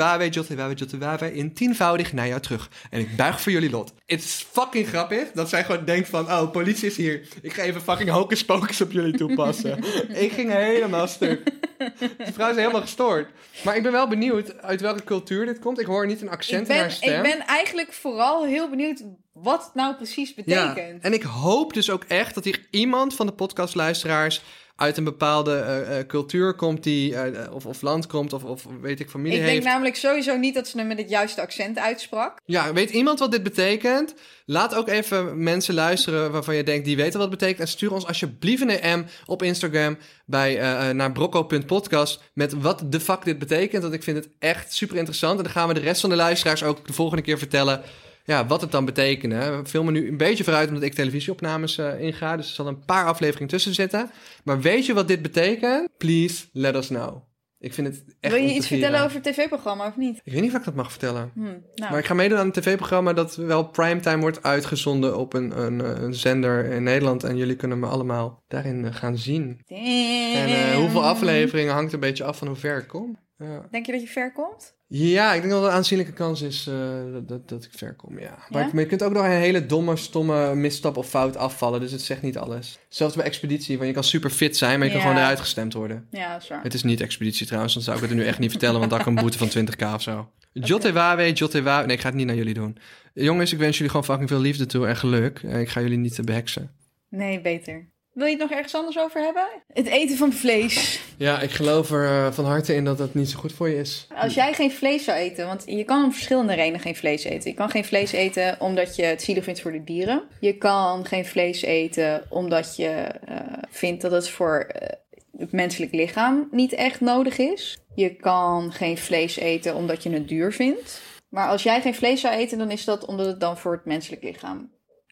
Speaker 2: wawe, in 10-voudig naar jou terug. En ik buig voor jullie lot. Het is fucking grappig dat zij gewoon denkt van... Oh, politie is hier. Ik ga even fucking hocus pocus op jullie toepassen. Ik ging helemaal stuk. Die vrouw is helemaal gestoord. Maar ik ben wel benieuwd uit welke cultuur dit komt. Ik hoor niet een accent in haar stem.
Speaker 6: Ik ben eigenlijk vooral heel benieuwd wat het nou precies betekent.
Speaker 2: Ja, en ik hoop dus ook echt dat hier iemand van de podcastluisteraars uit een bepaalde cultuur komt die, of land komt, of weet ik, familie heeft.
Speaker 6: Ik denk namelijk sowieso niet dat ze hem met het juiste accent uitsprak.
Speaker 2: Ja, weet iemand wat dit betekent? Laat ook even mensen luisteren waarvan je denkt, die weten wat het betekent. En stuur ons alsjeblieft een DM op Instagram naar brocco.podcast met wat de fuck dit betekent. Want ik vind het echt super interessant. En dan gaan we de rest van de luisteraars ook de volgende keer vertellen... Ja, wat het dan betekent. Hè? We filmen nu een beetje vooruit omdat ik televisieopnames inga. Dus er zal een paar afleveringen tussen zitten. Maar weet je wat dit betekent? Please let us know. Ik vind het echt...
Speaker 6: Wil je iets vertellen over het tv-programma of niet?
Speaker 2: Ik weet niet of ik dat mag vertellen.
Speaker 6: Nou.
Speaker 2: Maar ik ga meedoen aan een tv-programma dat wel primetime wordt uitgezonden op een zender in Nederland. En jullie kunnen me allemaal daarin gaan zien.
Speaker 6: Damn.
Speaker 2: En hoeveel afleveringen hangt een beetje af van hoe ver ik kom. Ja.
Speaker 6: Denk je dat je ver komt?
Speaker 2: Ja, ik denk dat er een aanzienlijke kans is dat ik ver kom, ja. Maar je kunt ook nog een hele domme, stomme misstap of fout afvallen. Dus het zegt niet alles. Zelfs bij Expeditie, want je kan super fit zijn, maar je kan gewoon eruit gestemd worden.
Speaker 6: Ja, dat is waar.
Speaker 2: Het is niet Expeditie trouwens, dan zou ik het er nu echt niet vertellen, want dan kan ik een boete van 20.000 of zo. Jotte wawe. Nee, ik ga het niet naar jullie doen. Jongens, ik wens jullie gewoon fucking veel liefde toe en geluk. Ik ga jullie niet beheksen.
Speaker 6: Nee, beter. Wil je het nog ergens anders over hebben? Het eten van vlees.
Speaker 2: Ja, ik geloof er van harte in dat dat niet zo goed voor je is.
Speaker 6: Als jij geen vlees zou eten, want je kan om verschillende redenen geen vlees eten. Je kan geen vlees eten omdat je het zielig vindt voor de dieren. Je kan geen vlees eten omdat je vindt dat het voor het menselijk lichaam niet echt nodig is. Je kan geen vlees eten omdat je het duur vindt. Maar als jij geen vlees zou eten, dan is dat omdat het dan voor het menselijk lichaam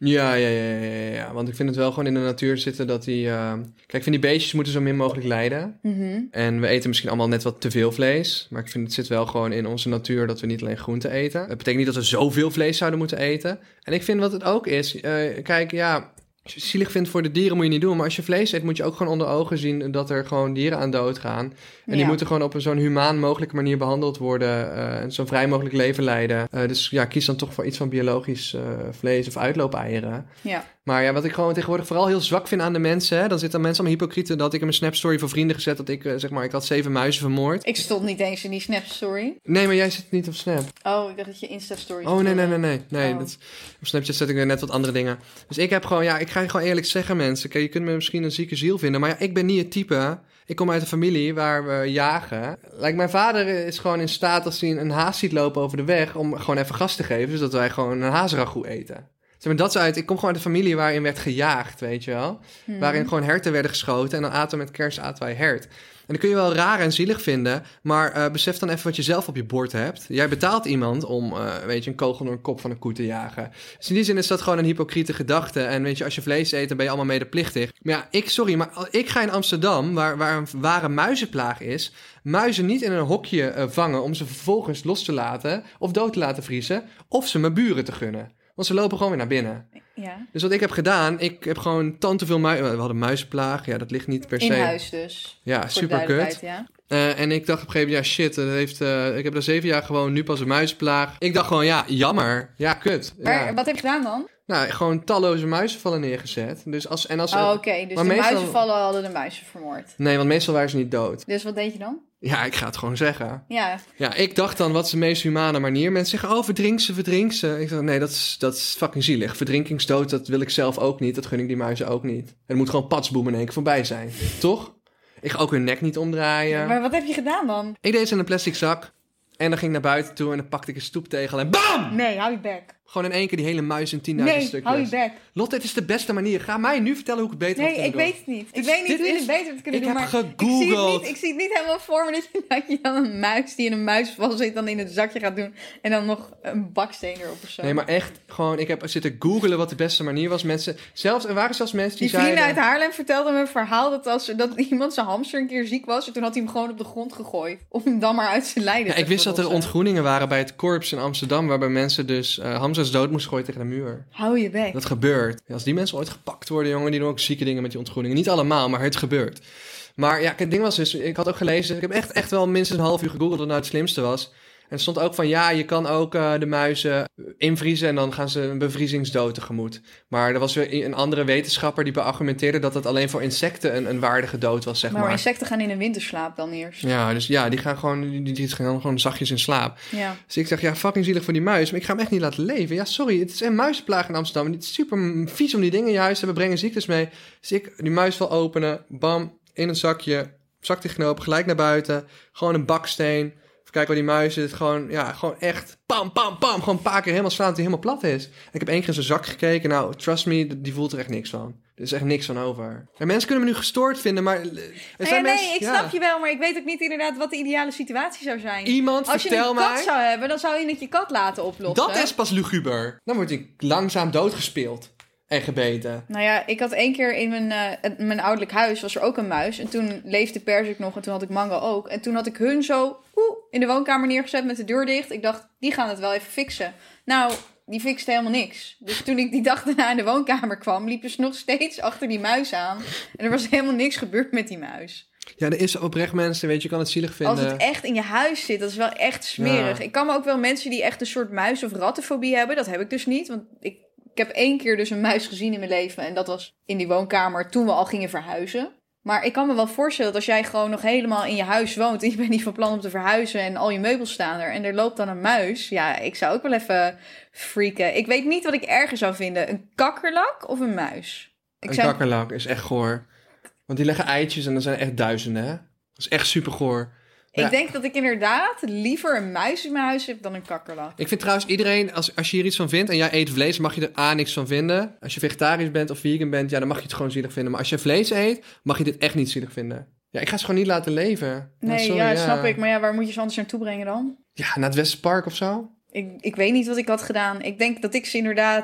Speaker 2: Ja. Want ik vind het wel gewoon in de natuur zitten dat die... Kijk, ik vind die beestjes moeten zo min mogelijk lijden.
Speaker 6: Mhm.
Speaker 2: En we eten misschien allemaal net wat te veel vlees. Maar ik vind het zit wel gewoon in onze natuur dat we niet alleen groente eten. Het betekent niet dat we zoveel vlees zouden moeten eten. En ik vind wat het ook is... kijk, ja... Als je het zielig vindt voor de dieren moet je niet doen. Maar als je vlees eet moet je ook gewoon onder ogen zien dat er gewoon dieren aan dood gaan. En die moeten gewoon op een zo'n humaan mogelijke manier behandeld worden. En zo vrij mogelijk leven leiden. Dus ja, kies dan toch voor iets van biologisch vlees of uitloopeieren.
Speaker 6: Ja.
Speaker 2: Maar ja, wat ik gewoon tegenwoordig vooral heel zwak vind aan de mensen... Hè, dan zitten mensen allemaal hypocrieten dat ik in mijn Snapstory voor vrienden gezet... dat ik, ik had 7 muizen vermoord.
Speaker 6: Ik stond niet eens in die Snap-story.
Speaker 2: Nee, maar jij zit niet op Snap.
Speaker 6: Oh, ik dacht dat je Insta-story...
Speaker 2: Oh, nee.
Speaker 6: Oh.
Speaker 2: Op Snapchat zet ik weer net wat andere dingen. Dus ik heb gewoon, ik ga je gewoon eerlijk zeggen, mensen. Kijk, je kunt me misschien een zieke ziel vinden... maar ja, ik ben niet het type... Ik kom uit een familie waar we jagen. Mijn vader is gewoon in staat als hij een haas ziet lopen over de weg... om gewoon even gas te geven, zodat wij gewoon een haasragout eten. Zeg maar, ik kom gewoon uit een familie waarin werd gejaagd, weet je wel. Waarin gewoon herten werden geschoten en dan aten we met kerst wij hert. En dat kun je wel raar en zielig vinden, maar besef dan even wat je zelf op je bord hebt. Jij betaalt iemand om, een kogel door een kop van een koe te jagen. Dus in die zin is dat gewoon een hypocriete gedachte. En weet je, als je vlees eet, dan ben je allemaal medeplichtig. Maar ja, maar ik ga in Amsterdam, waar een ware muizenplaag is, muizen niet in een hokje vangen om ze vervolgens los te laten of dood te laten vriezen, of ze mijn buren te gunnen. Want ze lopen gewoon weer naar binnen.
Speaker 6: Ja.
Speaker 2: Dus wat ik heb gedaan, ik heb gewoon tanteveel muizen... We hadden muizenplaag, ja, dat ligt niet per se...
Speaker 6: In huis dus.
Speaker 2: Ja, super kut.
Speaker 6: Ja.
Speaker 2: En ik dacht op een gegeven moment, ja shit, ik heb er 7 jaar gewoon nu pas een muizenplaag. Ik dacht gewoon, ja, jammer. Ja, kut.
Speaker 6: Maar
Speaker 2: ja.
Speaker 6: wat heb je gedaan dan?
Speaker 2: Nou, gewoon talloze muizenvallen neergezet. Dus
Speaker 6: Oké. Dus
Speaker 2: maar
Speaker 6: de
Speaker 2: meestal...
Speaker 6: muizenvallen hadden de muizen vermoord.
Speaker 2: Nee, want meestal waren ze niet dood.
Speaker 6: Dus wat deed je dan?
Speaker 2: Ja, ik ga het gewoon zeggen.
Speaker 6: Ja.
Speaker 2: Ja, ik dacht dan, wat is de meest humane manier? Mensen zeggen, oh, verdrink ze. Ik dacht, nee, dat is fucking zielig. Verdrinkingsdood, dat wil ik zelf ook niet. Dat gun ik die muizen ook niet. Er moet gewoon patsboem in één keer voorbij zijn. Toch? Ik ga ook hun nek niet omdraaien.
Speaker 6: Maar wat heb je gedaan dan?
Speaker 2: Ik deed ze in een plastic zak. En dan ging ik naar buiten toe en dan pakte ik een stoeptegel en BAM!
Speaker 6: Nee, hou je bek.
Speaker 2: Gewoon in één keer die hele muis in 10.000 stukjes.
Speaker 6: Hou je bek.
Speaker 2: Lotte, het is de beste manier. Ga mij nu vertellen hoe ik het beter had kunnen doen.
Speaker 6: Nee, ik weet het niet. Ik weet niet hoe je het beter had kunnen doen.
Speaker 2: Ik heb
Speaker 6: maar
Speaker 2: gegoogeld.
Speaker 6: Ik zie het niet helemaal voor me dat je dan een muis die in een muisval zit... dan in het zakje gaat doen en dan nog een baksteen erop of zo.
Speaker 2: Nee, maar echt gewoon... Ik heb zitten googelen wat de beste manier was. Er waren zelfs mensen die zeiden...
Speaker 6: vrienden uit Haarlem vertelden me een verhaal dat iemand zijn hamster een keer ziek was... en toen had hij hem gewoon op de grond gegooid. Om hem dan maar uit zijn lijden te
Speaker 2: ik wist dat er ontgroeningen waren bij het korps in Amsterdam... waarbij mensen dus hamsters dood moesten gooien tegen de muur.
Speaker 6: Hou je bek.
Speaker 2: Dat gebeurt. Ja, als die mensen ooit gepakt worden, jongen, die doen ook zieke dingen met die ontgroeningen. Niet allemaal, maar het gebeurt. Maar ja, het ding was dus, ik had ook gelezen... Ik heb echt wel minstens een half uur gegoogeld wat nou het slimste was... En er stond ook van, ja, je kan ook de muizen invriezen... en dan gaan ze een bevriezingsdood tegemoet. Maar er was weer een andere wetenschapper die beargumenteerde... dat dat alleen voor insecten een waardige dood was, zeg maar.
Speaker 6: Maar insecten gaan in een winterslaap dan eerst.
Speaker 2: Ja, dus ja, die gaan gewoon zachtjes in slaap.
Speaker 6: Ja.
Speaker 2: Dus ik dacht, ja, fucking zielig voor die muis... maar ik ga hem echt niet laten leven. Ja, sorry, het is een muizenplaag in Amsterdam... en het is super vies om die dingen in je huis te hebben... brengen ziektes mee. Dus ik die muisval openen, bam, in een zakje... zak dichtknopen, gelijk naar buiten... gewoon een baksteen... Kijk waar die muis zit, gewoon echt pam, pam, pam. Gewoon een paar keer helemaal slaan dat hij helemaal plat is. Ik heb 1 keer in zijn zak gekeken. Nou, trust me, die voelt er echt niks van. Er is echt niks van over. En mensen kunnen me nu gestoord vinden, maar...
Speaker 6: Nee, ik snap je wel, maar ik weet ook niet inderdaad wat de ideale situatie zou zijn.
Speaker 2: Als
Speaker 6: je een kat zou hebben, dan zou je het je kat laten oplossen.
Speaker 2: Dat is pas luguber. Dan wordt hij langzaam doodgespeeld. En gebeten.
Speaker 6: Nou ja, ik had 1 keer in mijn ouderlijk huis, was er ook een muis. En toen leefde Persik nog en toen had ik Mango ook. En toen had ik hun zo in de woonkamer neergezet met de deur dicht. Ik dacht, die gaan het wel even fixen. Nou, die fixte helemaal niks. Dus toen ik die dag daarna in de woonkamer kwam, liepen ze nog steeds achter die muis aan. En er was helemaal niks gebeurd met die muis.
Speaker 2: Ja, er is oprecht mensen, weet je, kan het zielig vinden.
Speaker 6: Als het echt in je huis zit, dat is wel echt smerig. Ja. Ik kan me ook wel mensen die echt een soort muis- of rattenfobie hebben. Dat heb ik dus niet, want ik heb 1 keer dus een muis gezien in mijn leven. En dat was in die woonkamer toen we al gingen verhuizen. Maar ik kan me wel voorstellen dat als jij gewoon nog helemaal in je huis woont... en je bent niet van plan om te verhuizen en al je meubels staan er... en er loopt dan een muis. Ja, ik zou ook wel even freaken. Ik weet niet wat ik erger zou vinden. Een kakkerlak of een muis?
Speaker 2: Kakkerlak is echt goor. Want die leggen eitjes en er zijn echt duizenden, hè? Dat is echt super goor.
Speaker 6: Ik denk dat ik inderdaad liever een muis in mijn huis heb dan een kakkerlak.
Speaker 2: Ik vind trouwens iedereen, als je hier iets van vindt en jij eet vlees, mag je er niks van vinden. Als je vegetarisch bent of vegan bent, ja, dan mag je het gewoon zielig vinden. Maar als je vlees eet, mag je dit echt niet zielig vinden. Ja, ik ga ze gewoon niet laten leven.
Speaker 6: Nee, snap ik. Maar ja, waar moet je ze anders naartoe brengen dan?
Speaker 2: Ja, naar het Westerpark of zo.
Speaker 6: Ik weet niet wat ik had gedaan. Ik denk dat ik ze inderdaad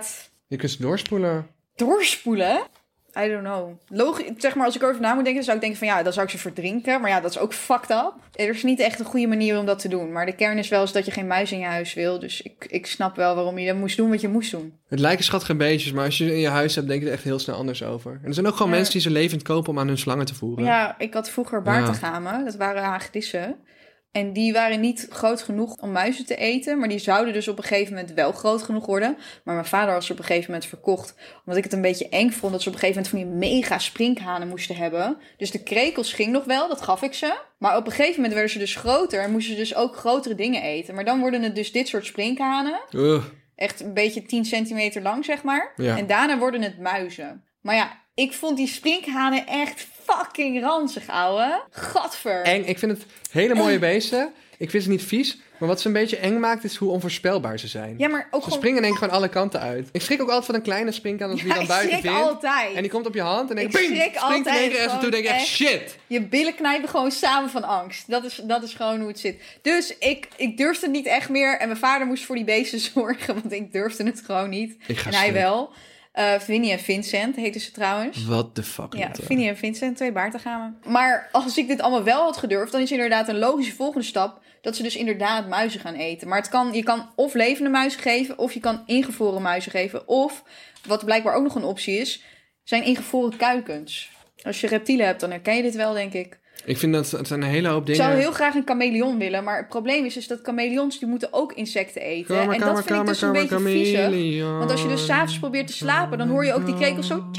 Speaker 2: Je kunt ze doorspoelen.
Speaker 6: Doorspoelen? I don't know. Logisch, zeg maar, als ik erover na moet denken, dan zou ik denken van ja, dan zou ik ze verdrinken. Maar ja, dat is ook fucked up. Er is niet echt een goede manier om dat te doen. Maar de kern is wel eens dat je geen muis in je huis wil. Dus ik snap wel waarom je moest doen wat je moest doen.
Speaker 2: Het lijken schattige beestjes, maar als je ze in je huis hebt, denk je er echt heel snel anders over. En er zijn ook gewoon mensen die ze levend kopen om aan hun slangen te voeren.
Speaker 6: Ja, ik had vroeger baartegamen. Dat waren hagedissen. En die waren niet groot genoeg om muizen te eten. Maar die zouden dus op een gegeven moment wel groot genoeg worden. Maar mijn vader had ze op een gegeven moment verkocht. Omdat ik het een beetje eng vond dat ze op een gegeven moment van die mega sprinkhanen moesten hebben. Dus de krekels ging nog wel, dat gaf ik ze. Maar op een gegeven moment werden ze dus groter. En moesten ze dus ook grotere dingen eten. Maar dan worden het dus dit soort sprinkhanen. Echt een beetje 10 centimeter lang, zeg maar. Ja. En daarna worden het muizen. Maar ja, ik vond die sprinkhanen echt fucking ranzig, ouwe. Gadver.
Speaker 2: Eng. Ik vind het hele mooie beesten. Ik vind ze niet vies. Maar wat ze een beetje eng maakt, is hoe onvoorspelbaar ze zijn.
Speaker 6: Ja, maar ook
Speaker 2: ze springen denk ik gewoon alle kanten uit. Ik schrik ook altijd van een kleine sprinkhaan als die dan buiten vindt.
Speaker 6: Ik schrik altijd.
Speaker 2: En die komt op je hand en denk
Speaker 6: ik schrik
Speaker 2: springt in één keer even toe en denk echt shit.
Speaker 6: Je billen knijpen gewoon samen van angst. Dat is gewoon hoe het zit. Dus ik durfde het niet echt meer. En mijn vader moest voor die beesten zorgen, want ik durfde het gewoon niet. En hij wel. Vinnie en Vincent heten ze trouwens.
Speaker 2: What the fuck?
Speaker 6: Ja, Vinnie en Vincent, 2 baartegamen. Maar als ik dit allemaal wel had gedurfd, dan is inderdaad een logische volgende stap dat ze dus inderdaad muizen gaan eten. Maar je kan of levende muizen geven, of je kan ingevroren muizen geven. Of, wat blijkbaar ook nog een optie is, zijn ingevroren kuikens. Als je reptielen hebt, dan herken je dit wel, denk ik.
Speaker 2: Ik vind dat het zijn een hele hoop dingen.
Speaker 6: Ik zou heel graag een chameleon willen, maar het probleem is dat chameleons die moeten ook insecten eten. En dat vind ik dus een beetje viezig. Want als je dus 's avonds probeert te slapen, dan hoor je ook die krekels zo.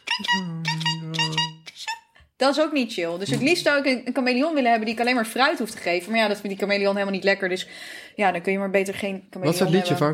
Speaker 6: Dat is ook niet chill. Dus het liefst zou ik een chameleon willen hebben die ik alleen maar fruit hoef te geven. Maar ja, dat vindt die chameleon helemaal niet lekker. Dus ja, dan kun je maar beter geen chameleon hebben.
Speaker 2: Wat is het liedje van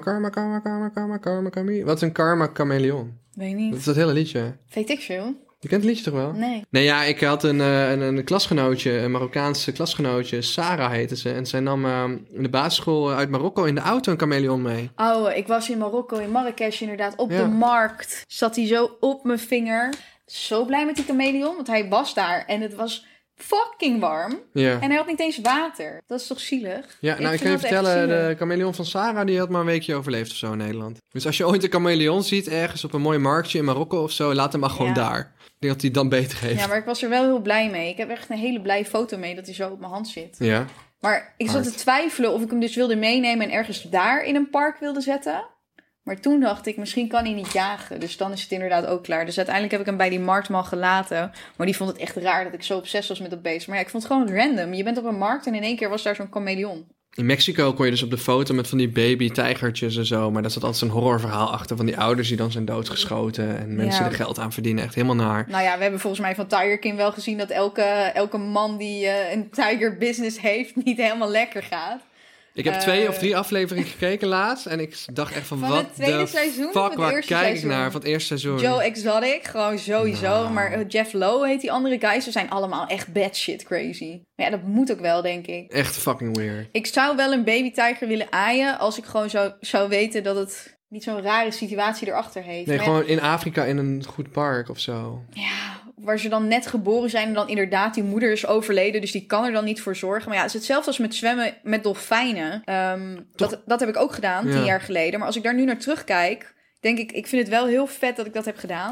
Speaker 2: karma, Wat is een karma chameleon?
Speaker 6: Weet niet.
Speaker 2: Dat is dat hele liedje.
Speaker 6: Weet ik veel.
Speaker 2: Je kent het liedje toch wel?
Speaker 6: Nee.
Speaker 2: Nee, ja, ik had een klasgenootje, een Marokkaanse klasgenootje. Sarah heette ze. En zij nam in de basisschool uit Marokko in de auto een chameleon mee.
Speaker 6: Oh, ik was in Marokko, in Marrakesh inderdaad, op de markt. Zat hij zo op mijn vinger. Zo blij met die chameleon, want hij was daar. En het was fucking warm.
Speaker 2: Ja.
Speaker 6: En hij had niet eens water. Dat is toch zielig?
Speaker 2: Ja, nou, ik kan je vertellen, de chameleon van Sarah, die had maar een weekje overleefd of zo in Nederland. Dus als je ooit een chameleon ziet ergens op een mooi marktje in Marokko of zo, laat hem maar gewoon daar. Ik denk dat hij dan beter heeft.
Speaker 6: Ja, maar ik was er wel heel blij mee. Ik heb echt een hele blij foto mee dat hij zo op mijn hand zit.
Speaker 2: Ja.
Speaker 6: Maar ik zat te twijfelen of ik hem dus wilde meenemen en ergens daar in een park wilde zetten. Maar toen dacht ik, misschien kan hij niet jagen. Dus dan is het inderdaad ook klaar. Dus uiteindelijk heb ik hem bij die marktman gelaten. Maar die vond het echt raar dat ik zo obsessief was met dat beest. Maar ja, ik vond het gewoon random. Je bent op een markt en in één keer was daar zo'n chameleon.
Speaker 2: In Mexico kon je dus op de foto met van die baby-tijgertjes en zo. Maar daar zat altijd zo'n horrorverhaal achter van die ouders die dan zijn doodgeschoten. En mensen er geld aan verdienen. Echt helemaal naar.
Speaker 6: Nou ja, we hebben volgens mij van Tiger King wel gezien dat elke man die een tiger business heeft niet helemaal lekker gaat.
Speaker 2: Ik heb 2 of 3 afleveringen gekeken laatst. En ik dacht echt van wat de fuck, waar kijk ik naar? Van het eerste seizoen.
Speaker 6: Joe Exotic, gewoon sowieso. Nou. Maar Jeff Lowe heet die andere guys. Ze zijn allemaal echt bad shit crazy. Maar ja, dat moet ook wel, denk ik.
Speaker 2: Echt fucking weird.
Speaker 6: Ik zou wel een baby tiger willen aaien als ik gewoon zou weten dat het niet zo'n rare situatie erachter heeft.
Speaker 2: Nee, maar gewoon in Afrika in een goed park of zo.
Speaker 6: Ja, waar ze dan net geboren zijn en dan inderdaad die moeder is overleden. Dus die kan er dan niet voor zorgen. Maar ja, het is hetzelfde als met zwemmen met dolfijnen. Dat heb ik ook gedaan 10 jaar geleden. Maar als ik daar nu naar terugkijk, denk ik vind het wel heel vet dat ik dat heb gedaan.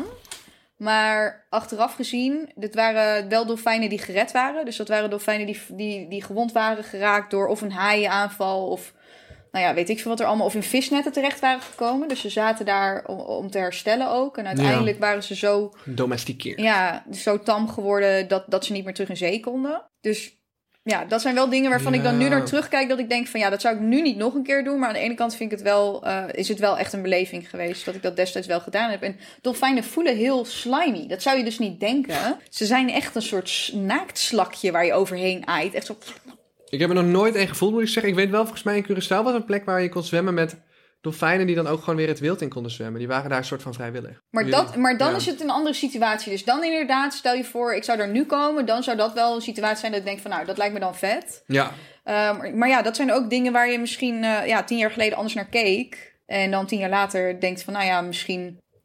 Speaker 6: Maar achteraf gezien, dit waren wel dolfijnen die gered waren. Dus dat waren dolfijnen die gewond waren geraakt door of een haaienaanval of nou ja, weet ik veel wat er allemaal, of in visnetten terecht waren gekomen. Dus ze zaten daar om te herstellen ook. En uiteindelijk waren ze zo
Speaker 2: domesticeerd.
Speaker 6: Ja, zo tam geworden dat ze niet meer terug in zee konden. Dus ja, dat zijn wel dingen waarvan ik dan nu naar terugkijk, dat ik denk van ja, dat zou ik nu niet nog een keer doen. Maar aan de ene kant vind ik het wel, is het wel echt een beleving geweest dat ik dat destijds wel gedaan heb. En dolfijnen voelen heel slimy. Dat zou je dus niet denken. Ze zijn echt een soort naaktslakje waar je overheen aait. Echt zo.
Speaker 2: Ik heb er nog nooit een gevoeld, moet ik zeggen. Ik weet wel, volgens mij in Curaçao was een plek waar je kon zwemmen met dolfijnen die dan ook gewoon weer het wild in konden zwemmen. Die waren daar een soort van vrijwillig.
Speaker 6: Maar dan is het een andere situatie. Dus dan inderdaad, stel je voor, ik zou daar nu komen. Dan zou dat wel een situatie zijn dat ik denk van nou, dat lijkt me dan vet.
Speaker 2: Ja.
Speaker 6: Maar ja, dat zijn ook dingen waar je misschien 10 jaar geleden anders naar keek. En dan 10 jaar later denkt van nou ja, misschien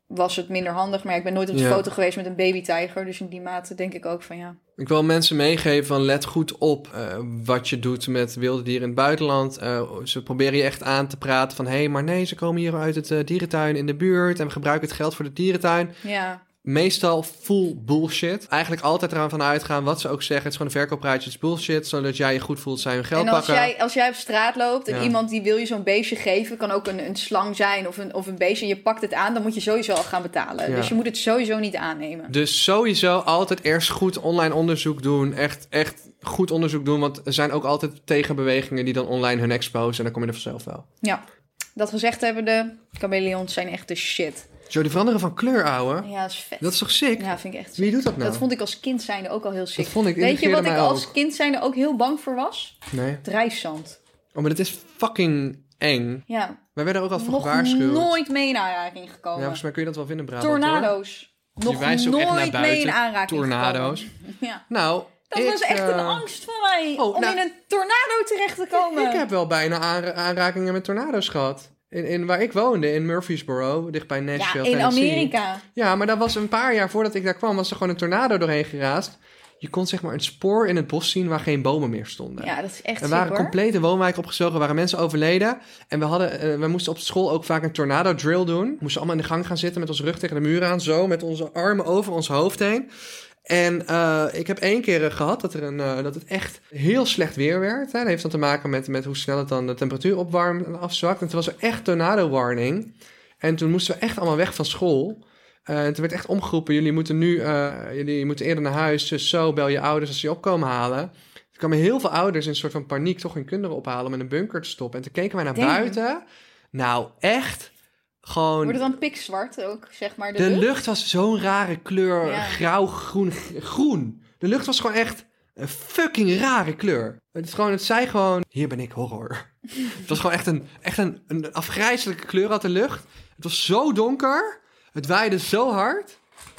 Speaker 6: was het minder handig. Maar ik ben nooit op de foto geweest met een babytijger. Dus in die mate denk ik ook van ja.
Speaker 2: Ik wil mensen meegeven van let goed op wat je doet met wilde dieren in het buitenland. Ze proberen je echt aan te praten van... hé, maar nee, ze komen hier uit het dierentuin in de buurt... en we gebruiken het geld voor de dierentuin.
Speaker 6: Ja.
Speaker 2: Meestal full bullshit. Eigenlijk altijd eraan van uitgaan wat ze ook zeggen. Het is gewoon een verkooppraatje, het is bullshit. Zodat jij je goed voelt, zij hun geld pakken.
Speaker 6: En als jij op straat loopt en iemand die wil je zo'n beestje geven... kan ook een slang zijn of een beestje en je pakt het aan... dan moet je sowieso al gaan betalen. Ja. Dus je moet het sowieso niet aannemen.
Speaker 2: Dus sowieso altijd eerst goed online onderzoek doen. Echt goed onderzoek doen. Want er zijn ook altijd tegenbewegingen die dan online hun exposen. En dan kom je er vanzelf wel.
Speaker 6: Ja, dat gezegd hebben, de chameleons zijn echt de shit.
Speaker 2: Zo, die veranderen van kleur, ouwe.
Speaker 6: Ja, dat is vet.
Speaker 2: Dat is toch sick?
Speaker 6: Ja, vind ik echt sick.
Speaker 2: Wie doet dat nou?
Speaker 6: Dat vond ik als kind zijnde ook al heel sick.
Speaker 2: Dat vond ik.
Speaker 6: Weet je wat ik als kind zijnde ook heel bang voor was?
Speaker 2: Nee.
Speaker 6: Drijfzand.
Speaker 2: Oh, maar dat is fucking eng.
Speaker 6: Ja.
Speaker 2: Wij werden ook al van
Speaker 6: nog
Speaker 2: gewaarschuwd.
Speaker 6: nooit mee in aanraking gekomen.
Speaker 2: Ja, volgens mij kun je dat wel vinden, Brabant.
Speaker 6: Tornado's.
Speaker 2: Hoor.
Speaker 6: Nog nooit mee in aanraking
Speaker 2: Tornado's.
Speaker 6: gekomen. Ja.
Speaker 2: Nou,
Speaker 6: dat was echt een angst van mij. Om in een tornado terecht te komen.
Speaker 2: Ik heb wel bijna aanrakingen met tornado's gehad. In waar ik woonde, in Murfreesboro, dichtbij Nashville,
Speaker 6: ja, in
Speaker 2: Tennessee.
Speaker 6: Amerika.
Speaker 2: Ja, maar dat was een paar jaar voordat ik daar kwam, was er gewoon een tornado doorheen geraast. Je kon zeg maar een spoor in het bos zien waar geen bomen meer stonden.
Speaker 6: Ja, dat is echt
Speaker 2: Er waren complete woonwijken opgezogen, waren mensen overleden. En we moesten op school ook vaak een tornado drill doen. We moesten allemaal in de gang gaan zitten met onze rug tegen de muur aan, zo met onze armen over ons hoofd heen. En ik heb 1 keer gehad dat het echt heel slecht weer werd. Hè. Dat heeft dan te maken met hoe snel het dan de temperatuur opwarmt en afzwakt. En toen was er echt tornado warning. En toen moesten we echt allemaal weg van school. En toen werd echt omgeroepen, jullie moeten eerder naar huis. Dus zo, bel je ouders als ze je opkomen halen. Er kwamen heel veel ouders in een soort van paniek toch hun kinderen ophalen om in een bunker te stoppen. En toen keken wij naar buiten. Nou, echt... Gewoon...
Speaker 6: Wordt het dan pikzwart ook, zeg maar,
Speaker 2: de lucht was zo'n rare kleur, grauw, groen. De lucht was gewoon echt een fucking rare kleur. Het zei gewoon, hier ben ik, horror. Het was gewoon echt een afgrijzelijke kleur uit de lucht. Het was zo donker, het waaide zo hard.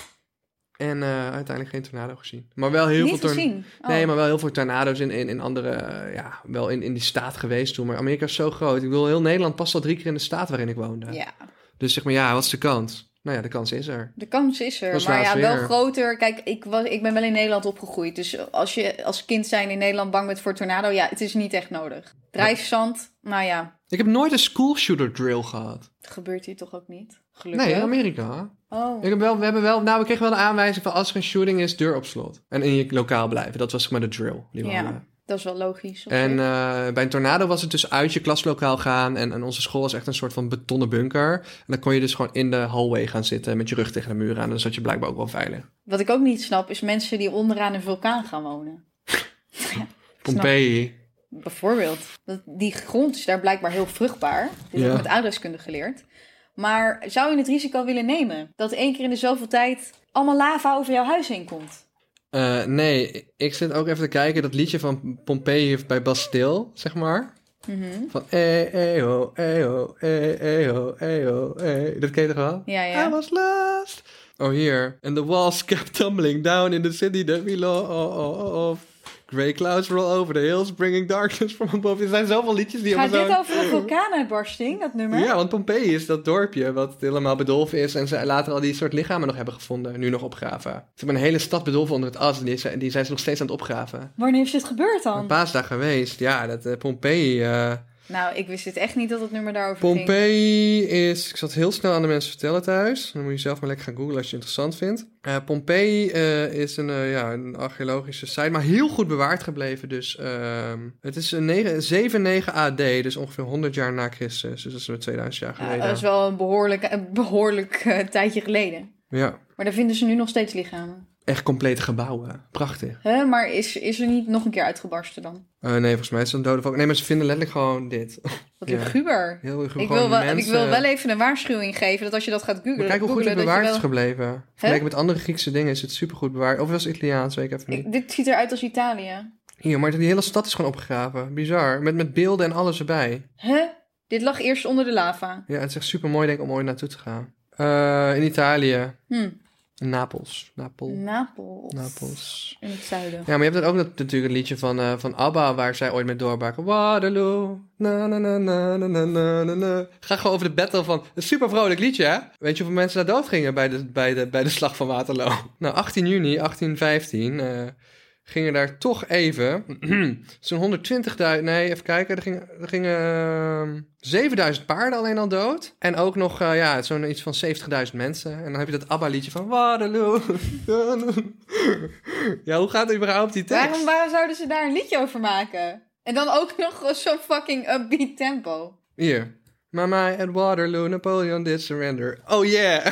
Speaker 2: En uiteindelijk geen tornado gezien. Maar wel heel veel Nee, maar wel heel veel tornado's in andere... wel in die staat geweest toen. Maar Amerika is zo groot. Ik bedoel, heel Nederland past al 3 keer in de staat waarin ik woonde.
Speaker 6: Ja.
Speaker 2: Dus zeg maar, wat is de kans? Nou ja, de kans is er.
Speaker 6: De kans is er, maar ja, wel groter. Kijk, ik ben wel in Nederland opgegroeid. Dus als je als kind zijn in Nederland bang bent voor tornado... ja, het is niet echt nodig. Drijfzand, nou ja.
Speaker 2: Ik heb nooit een school shooter drill gehad.
Speaker 6: Dat gebeurt hier toch ook niet? Gelukkig.
Speaker 2: Nee, in Amerika.
Speaker 6: Oh.
Speaker 2: We kregen wel de aanwijzing van als er een shooting is, deur op slot. En in je lokaal blijven. Dat was zeg maar de drill.
Speaker 6: Dat is wel logisch.
Speaker 2: En bij een tornado was het dus uit je klaslokaal gaan. En onze school was echt een soort van betonnen bunker. En dan kon je dus gewoon in de hallway gaan zitten met je rug tegen de muur aan. En dan zat je blijkbaar ook wel veilig.
Speaker 6: Wat ik ook niet snap, is mensen die onderaan een vulkaan gaan wonen.
Speaker 2: Pompeii.
Speaker 6: Bijvoorbeeld. Die grond is daar blijkbaar heel vruchtbaar. Dit heb ik met aardrijkskunde geleerd. Maar zou je het risico willen nemen dat 1 keer in de zoveel tijd allemaal lava over jouw huis heen komt?
Speaker 2: Nee, ik zit ook even te kijken. Dat liedje van Pompeii heeft bij Bastille, zeg maar. Mm-hmm. Van ho, ho. Dat ken je toch wel?
Speaker 6: Ja.
Speaker 2: I was lost. Oh, hier. And the walls kept tumbling down in the city that we love. Grey clouds roll over the hills, bringing darkness from above. Er zijn zoveel liedjes die...
Speaker 6: Gaat dit over een vulkaanuitbarsting, dat nummer?
Speaker 2: Ja, want Pompeii is dat dorpje wat helemaal bedolven is... en ze later al die soort lichamen nog hebben gevonden, nu nog opgraven. Ze hebben een hele stad bedolven onder het as en die zijn ze nog steeds aan het opgraven.
Speaker 6: Wanneer is dit gebeurd dan?
Speaker 2: Een paasdag geweest, ja, dat Pompeii...
Speaker 6: Nou, ik wist het echt niet dat het nummer daarover
Speaker 2: Pompeii is... Ik zal het heel snel aan de mensen vertellen thuis. Dan moet je zelf maar lekker gaan googlen als je het interessant vindt. Pompeii is een archeologische site, maar heel goed bewaard gebleven. Dus het is 79 AD, dus ongeveer 100 jaar na Christus. Dus dat is 2000 jaar geleden.
Speaker 6: Ja, dat is wel een behoorlijk tijdje geleden.
Speaker 2: Ja.
Speaker 6: Maar daar vinden ze nu nog steeds lichamen.
Speaker 2: Echt complete gebouwen. Prachtig.
Speaker 6: Maar is er niet nog een keer uitgebarsten dan?
Speaker 2: Nee, volgens mij is het een dode volk. Nee, maar ze vinden letterlijk gewoon dit.
Speaker 6: Wat luguber.
Speaker 2: Heel luguber.
Speaker 6: Ik wil wel even een waarschuwing geven dat als je dat gaat googlen...
Speaker 2: Kijk hoe goed het bewaard is gebleven. Vergeleken met andere Griekse dingen is het supergoed bewaard. Of was het Italiaans, weet ik even niet.
Speaker 6: Dit ziet eruit als Italië.
Speaker 2: Hier, maar die hele stad is gewoon opgegraven. Bizar. Met beelden en alles erbij.
Speaker 6: Dit lag eerst onder de lava.
Speaker 2: Ja, het is echt super mooi denk ik om ooit naartoe te gaan. In Italië. Napels.
Speaker 6: Napels. In het zuiden.
Speaker 2: Ja, maar je hebt dan ook natuurlijk een liedje van ABBA... waar zij ooit mee doorbraken. Waterloo, na na na na na na na na. Ga gewoon over de battle van... Een super vrolijk liedje, hè? Weet je hoeveel mensen daar dood gingen bij de slag van Waterloo? Nou, 18 juni 1815... gingen daar toch even zo'n 120.000... Nee, even kijken. Er gingen 7.000 paarden alleen al dood. En ook nog zo'n iets van 70.000 mensen. En dan heb je dat ABBA-liedje van Waterloo. Ja, hoe gaat het überhaupt die tekst?
Speaker 6: Waarom zouden ze daar een liedje over maken? En dan ook nog zo'n fucking upbeat tempo.
Speaker 2: Hier. Mama at Waterloo, Napoleon did surrender. Oh yeah!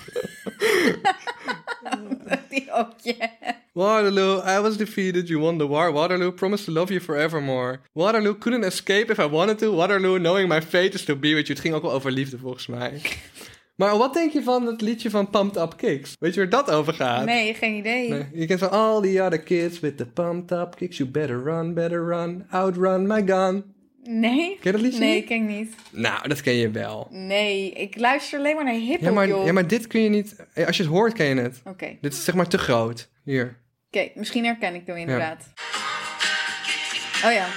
Speaker 6: Oh yeah.
Speaker 2: Waterloo, I was defeated, you won the war. Waterloo, promised to love you forevermore. Waterloo, couldn't escape if I wanted to. Waterloo, knowing my fate is to be with you. Het ging ook wel over liefde, volgens mij. Maar wat denk je van het liedje van Pumped Up Kicks? Weet je waar dat over gaat?
Speaker 6: Nee, geen idee.
Speaker 2: Nee. Je kent van all the other kids with the pumped up kicks. You better run, outrun my gun.
Speaker 6: Nee.
Speaker 2: Ken je dat liedje
Speaker 6: Nee,
Speaker 2: niet?
Speaker 6: ken ik niet.
Speaker 2: Nou, dat ken je wel.
Speaker 6: Nee, ik luister alleen maar naar hiphop, joh.
Speaker 2: Ja, maar dit kun je niet... Als je het hoort, ken je het.
Speaker 6: Oké.
Speaker 2: Dit is zeg maar te groot. Hier.
Speaker 6: Oké, misschien herken ik hem inderdaad. Ja. Oh ja.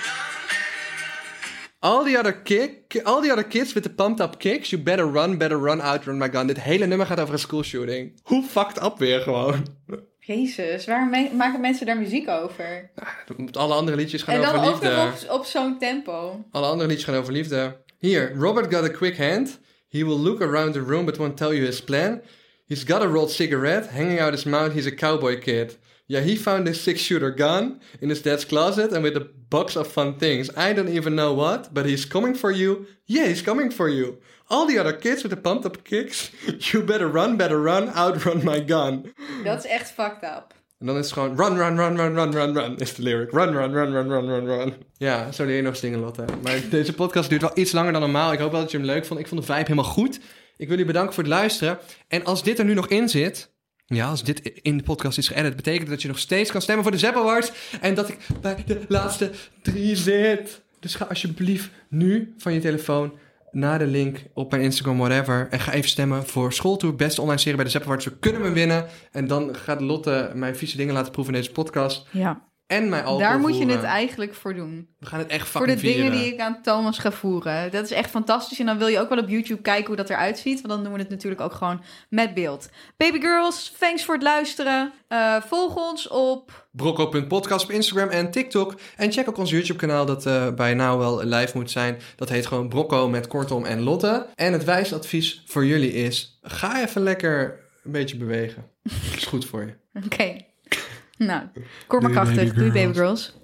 Speaker 2: All the other kids with the pumped up kicks. You better run, outrun my gun. Dit hele nummer gaat over een schoolshooting. Hoe fucked up weer gewoon.
Speaker 6: Jezus, waarom maken mensen daar muziek over?
Speaker 2: Alle andere liedjes gaan over liefde.
Speaker 6: En dan ook nog op zo'n tempo.
Speaker 2: Alle andere liedjes gaan over liefde. Hier, Robert got a quick hand. He will look around the room but won't tell you his plan. He's got a rolled cigarette. Hanging out his mouth, he's a cowboy kid. Yeah, he found his 6-shooter gun in his dad's closet and with a box of fun things. I don't even know what, but he's coming for you. Yeah, he's coming for you. All the other kids with the pumped up kicks. You better run, outrun my gun.
Speaker 6: Dat is echt fucked up.
Speaker 2: En dan is het gewoon run, is de lyric. Run. Ja, zo leer je nog eens dingen, Lotte. Maar deze podcast duurt wel iets langer dan normaal. Ik hoop wel dat je hem leuk vond. Ik vond de vibe helemaal goed. Ik wil je bedanken voor het luisteren. En als dit er nu nog in zit... Ja, als dit in de podcast is geëdit, betekent dat je nog steeds kan stemmen voor de Zap Awards. En dat ik bij de laatste 3 zit. Dus ga alsjeblieft nu van je telefoon naar de link op mijn Instagram, whatever. En ga even stemmen voor Schooltour, beste online serie bij de Zap Awards. We kunnen hem winnen. En dan gaat Lotte mijn vieze dingen laten proeven in deze podcast.
Speaker 6: Ja.
Speaker 2: En mijn alcohol
Speaker 6: Daar moet je
Speaker 2: voeren.
Speaker 6: het eigenlijk voor doen.
Speaker 2: We gaan het echt
Speaker 6: voor
Speaker 2: fucking vieren.
Speaker 6: Voor de dingen die ik aan Thomas ga voeren. Dat is echt fantastisch. En dan wil je ook wel op YouTube kijken hoe dat eruit ziet. Want dan doen we het natuurlijk ook gewoon met beeld. Baby girls, thanks voor het luisteren. Volg ons op...
Speaker 2: Brocco.podcast op Instagram en TikTok. En check ook ons YouTube-kanaal dat bij nou wel live moet zijn. Dat heet gewoon Brocco met Kortom en Lotte. En het wijze advies voor jullie is... Ga even lekker een beetje bewegen. Dat is goed voor je.
Speaker 6: Oké. Nou, kort maar krachtig. Doei baby girls.